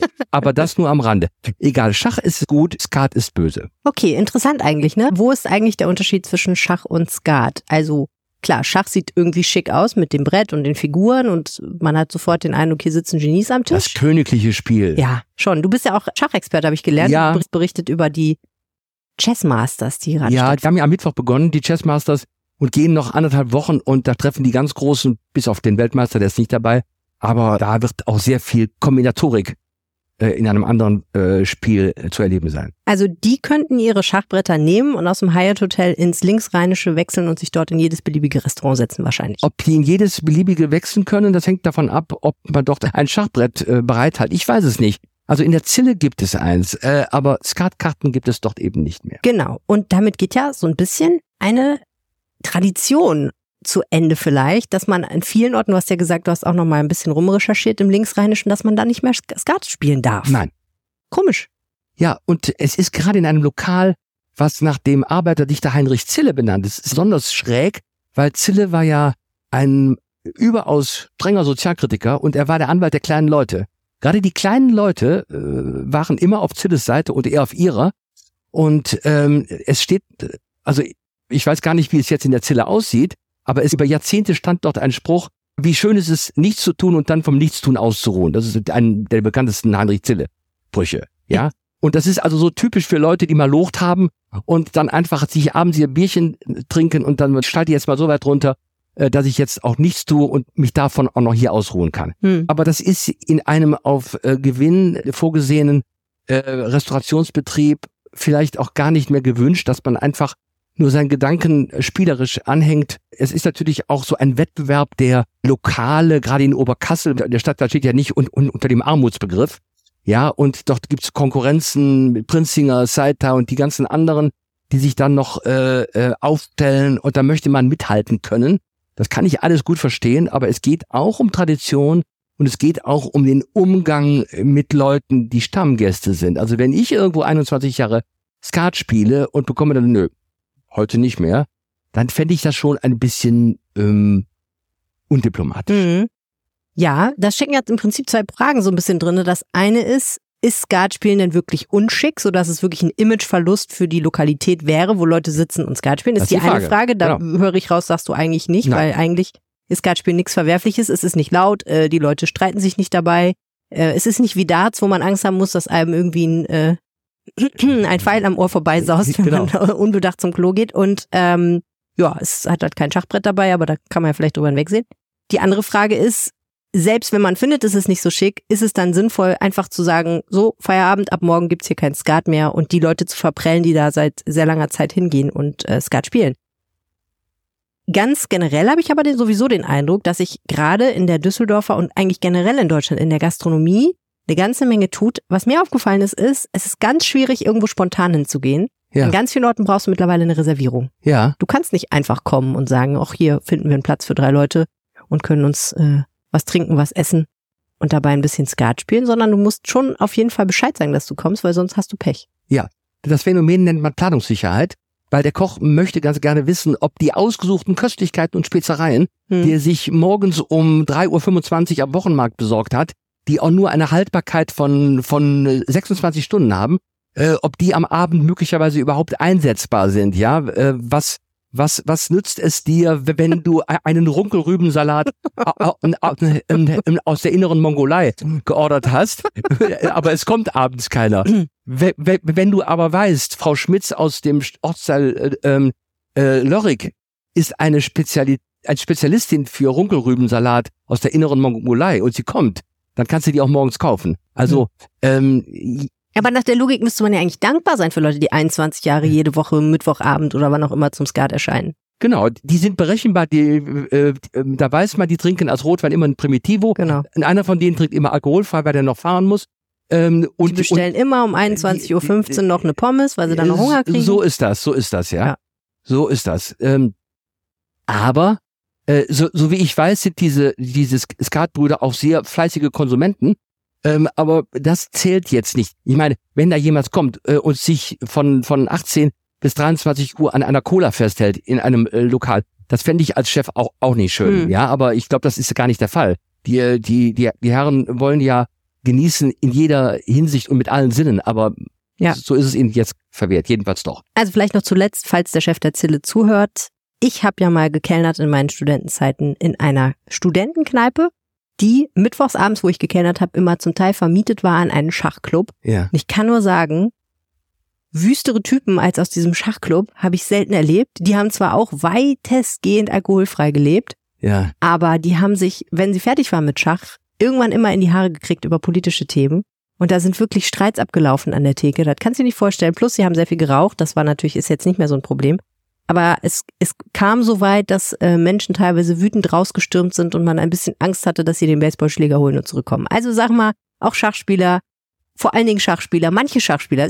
das nur am Rande. Egal, Schach ist gut, Skat ist böse. Okay, interessant eigentlich, ne? Wo ist eigentlich der Unterschied zwischen Schach und Skat? Also klar, Schach sieht irgendwie schick aus mit dem Brett und den Figuren und man hat sofort den Eindruck, hier sitzen Genies am Tisch. Das königliche Spiel. Ja, schon. Du bist ja auch Schachexperte, habe ich gelernt. Ja. Du hast berichtet über die Chessmasters, die gerade Ja, die haben ja am Mittwoch begonnen, die Chessmasters, und gehen noch 1,5 Wochen und da treffen die ganz Großen, bis auf den Weltmeister, der ist nicht dabei. Aber da wird auch sehr viel Kombinatorik in einem anderen Spiel zu erleben sein. Also die könnten ihre Schachbretter nehmen und aus dem Hyatt Hotel ins Linksrheinische wechseln und sich dort in jedes beliebige Restaurant setzen wahrscheinlich. Ob die in jedes beliebige wechseln können, das hängt davon ab, ob man dort ein Schachbrett bereit hat. Ich weiß es nicht. Also in der Zille gibt es eins, aber Skatkarten gibt es dort eben nicht mehr. Genau. Und damit geht ja so ein bisschen eine Tradition zu Ende vielleicht, dass man an vielen Orten, du hast ja gesagt, du hast auch noch mal ein bisschen rumrecherchiert im Linksrheinischen, dass man da nicht mehr Skat spielen darf. Nein. Komisch. Ja, und es ist gerade in einem Lokal, was nach dem Arbeiterdichter Heinrich Zille benannt ist, besonders schräg, weil Zille war ja ein überaus strenger Sozialkritiker und er war der Anwalt der kleinen Leute. Gerade die kleinen Leute waren immer auf Zilles Seite und eher auf ihrer. Und es steht, also ich weiß gar nicht, wie es jetzt in der Zille aussieht, aber über Jahrzehnte stand dort ein Spruch, wie schön ist es, nichts zu tun und dann vom Nichtstun auszuruhen. Das ist ein der bekanntesten Heinrich Zille-Sprüche, ja. Und das ist also so typisch für Leute, die mal locht haben und dann einfach sich abends ihr Bierchen trinken und dann schalte ich jetzt mal so weit runter, dass ich jetzt auch nichts tue und mich davon auch noch hier ausruhen kann. Aber das ist in einem auf Gewinn vorgesehenen Restaurationsbetrieb vielleicht auch gar nicht mehr gewünscht, dass man einfach nur seinen Gedanken spielerisch anhängt. Es ist natürlich auch so ein Wettbewerb der Lokale, gerade in Oberkassel, der Stadt, da steht ja nicht unter dem Armutsbegriff. Ja, und dort gibt's Konkurrenzen mit Prinzinger, Saita und die ganzen anderen, die sich dann noch aufstellen und da möchte man mithalten können. Das kann ich alles gut verstehen, aber es geht auch um Tradition und es geht auch um den Umgang mit Leuten, die Stammgäste sind. Also wenn ich irgendwo 21 Jahre Skat spiele und bekomme dann, nö, heute nicht mehr, dann fände ich das schon ein bisschen undiplomatisch. Ja, da stecken jetzt im Prinzip zwei Fragen so ein bisschen drin. Das eine ist Skatspielen denn wirklich unschick, sodass es wirklich ein Imageverlust für die Lokalität wäre, wo Leute sitzen und Skat spielen? Das ist die eine Frage. Da höre ich raus, sagst du eigentlich nicht, weil eigentlich ist Skatspielen nichts Verwerfliches. Es ist nicht laut, die Leute streiten sich nicht dabei. Es ist nicht wie Darts, wo man Angst haben muss, dass einem irgendwie ein Pfeil am Ohr vorbeisaust, wenn man unbedacht zum Klo geht. Und ja, es hat halt kein Schachbrett dabei, aber da kann man ja vielleicht drüber hinwegsehen. Die andere Frage ist, selbst wenn man findet, es ist nicht so schick, ist es dann sinnvoll, einfach zu sagen, so, Feierabend, ab morgen gibt's hier kein Skat mehr und die Leute zu verprellen, die da seit sehr langer Zeit hingehen und Skat spielen. Ganz generell habe ich aber sowieso den Eindruck, dass sich gerade in der Düsseldorfer und eigentlich generell in Deutschland in der Gastronomie eine ganze Menge tut. Was mir aufgefallen ist, es ist ganz schwierig, irgendwo spontan hinzugehen. Ja. An ganz vielen Orten brauchst du mittlerweile eine Reservierung. Ja. Du kannst nicht einfach kommen und sagen, ach, hier finden wir einen Platz für 3 Leute und können uns was trinken, was essen und dabei ein bisschen Skat spielen, sondern du musst schon auf jeden Fall Bescheid sagen, dass du kommst, weil sonst hast du Pech. Ja, das Phänomen nennt man Planungssicherheit, weil der Koch möchte ganz gerne wissen, ob die ausgesuchten Köstlichkeiten und Spezereien, die er sich morgens um 3:25 Uhr am Wochenmarkt besorgt hat, die auch nur eine Haltbarkeit von 26 Stunden haben, ob die am Abend möglicherweise überhaupt einsetzbar sind, ja, Was nützt es dir, wenn du einen Runkelrübensalat aus der inneren Mongolei geordert hast, aber es kommt abends keiner? Wenn du aber weißt, Frau Schmitz aus dem Ortsteil Lörrick ist eine Spezialistin für Runkelrübensalat aus der inneren Mongolei und sie kommt, dann kannst du die auch morgens kaufen. Also aber nach der Logik müsste man ja eigentlich dankbar sein für Leute, die 21 Jahre jede Woche Mittwochabend oder wann auch immer zum Skat erscheinen. Genau, die sind berechenbar, da weiß man, die trinken als Rotwein immer ein Primitivo. Genau. Und einer von denen trinkt immer alkoholfrei, weil der noch fahren muss. Die bestellen immer um 21.15 Uhr noch eine Pommes, weil sie dann noch Hunger kriegen. So ist das, ja. So ist das. Aber, so wie ich weiß, sind diese Skatbrüder auch sehr fleißige Konsumenten. Aber das zählt jetzt nicht. Ich meine, wenn da jemand kommt und sich von 18 bis 23 Uhr an einer Cola festhält in einem Lokal, das fände ich als Chef auch nicht schön. Ja, aber ich glaube, das ist gar nicht der Fall. Die Herren wollen ja genießen in jeder Hinsicht und mit allen Sinnen, aber so ist es ihnen jetzt verwehrt, jedenfalls doch. Also vielleicht noch zuletzt, falls der Chef der Zille zuhört, ich habe ja mal gekellnert in meinen Studentenzeiten in einer Studentenkneipe, die mittwochsabends, wo ich gekellnert habe, immer zum Teil vermietet war an einen Schachclub. Ja. Und ich kann nur sagen, wüstere Typen als aus diesem Schachclub habe ich selten erlebt. Die haben zwar auch weitestgehend alkoholfrei gelebt, aber die haben sich, wenn sie fertig waren mit Schach, irgendwann immer in die Haare gekriegt über politische Themen. Und da sind wirklich Streits abgelaufen an der Theke. Das kannst du dir nicht vorstellen. Plus, sie haben sehr viel geraucht. Das war natürlich, ist jetzt nicht mehr so ein Problem. Aber es kam so weit, dass Menschen teilweise wütend rausgestürmt sind und man ein bisschen Angst hatte, dass sie den Baseballschläger holen und zurückkommen. Also sag mal, auch Schachspieler, vor allen Dingen Schachspieler, manche Schachspieler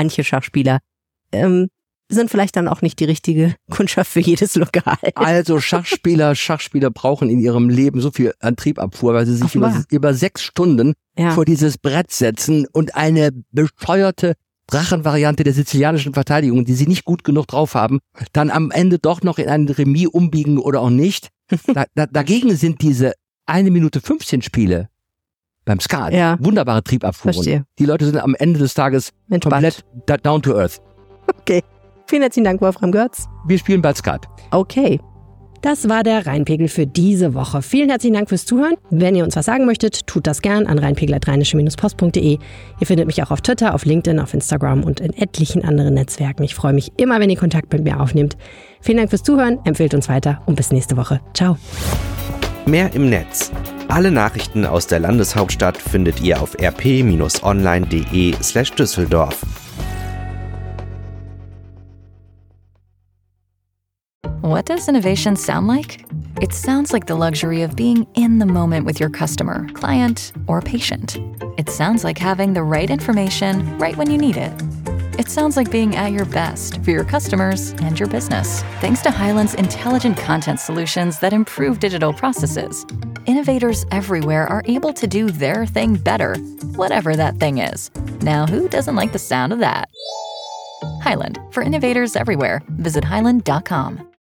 sind vielleicht dann auch nicht die richtige Kundschaft für jedes Lokal. Also Schachspieler brauchen in ihrem Leben so viel Antriebabfuhr, weil sie sich über 6 Stunden vor dieses Brett setzen und eine bescheuerte Drachenvariante der sizilianischen Verteidigung, die sie nicht gut genug drauf haben, dann am Ende doch noch in ein Remis umbiegen oder auch nicht. Dagegen sind diese 1 Minute 15 Spiele beim Skat wunderbare Triebabfuhren. Verstehe. Die Leute sind am Ende des Tages komplett down to earth. Okay. Vielen herzlichen Dank, Wolfram Görz. Wir spielen bald Skat. Okay. Das war der Rheinpegel für diese Woche. Vielen herzlichen Dank fürs Zuhören. Wenn ihr uns was sagen möchtet, tut das gern an rheinpegel@rheinische-post.de. Ihr findet mich auch auf Twitter, auf LinkedIn, auf Instagram und in etlichen anderen Netzwerken. Ich freue mich immer, wenn ihr Kontakt mit mir aufnehmt. Vielen Dank fürs Zuhören, empfehlt uns weiter und bis nächste Woche. Ciao. Mehr im Netz. Alle Nachrichten aus der Landeshauptstadt findet ihr auf rp-online.de/Düsseldorf. What does innovation sound like? It sounds like the luxury of being in the moment with your customer, client, or patient. It sounds like having the right information right when you need it. It sounds like being at your best for your customers and your business. Thanks to Hyland's intelligent content solutions that improve digital processes, innovators everywhere are able to do their thing better, whatever that thing is. Now, who doesn't like the sound of that? Hyland, for innovators everywhere. Visit hyland.com.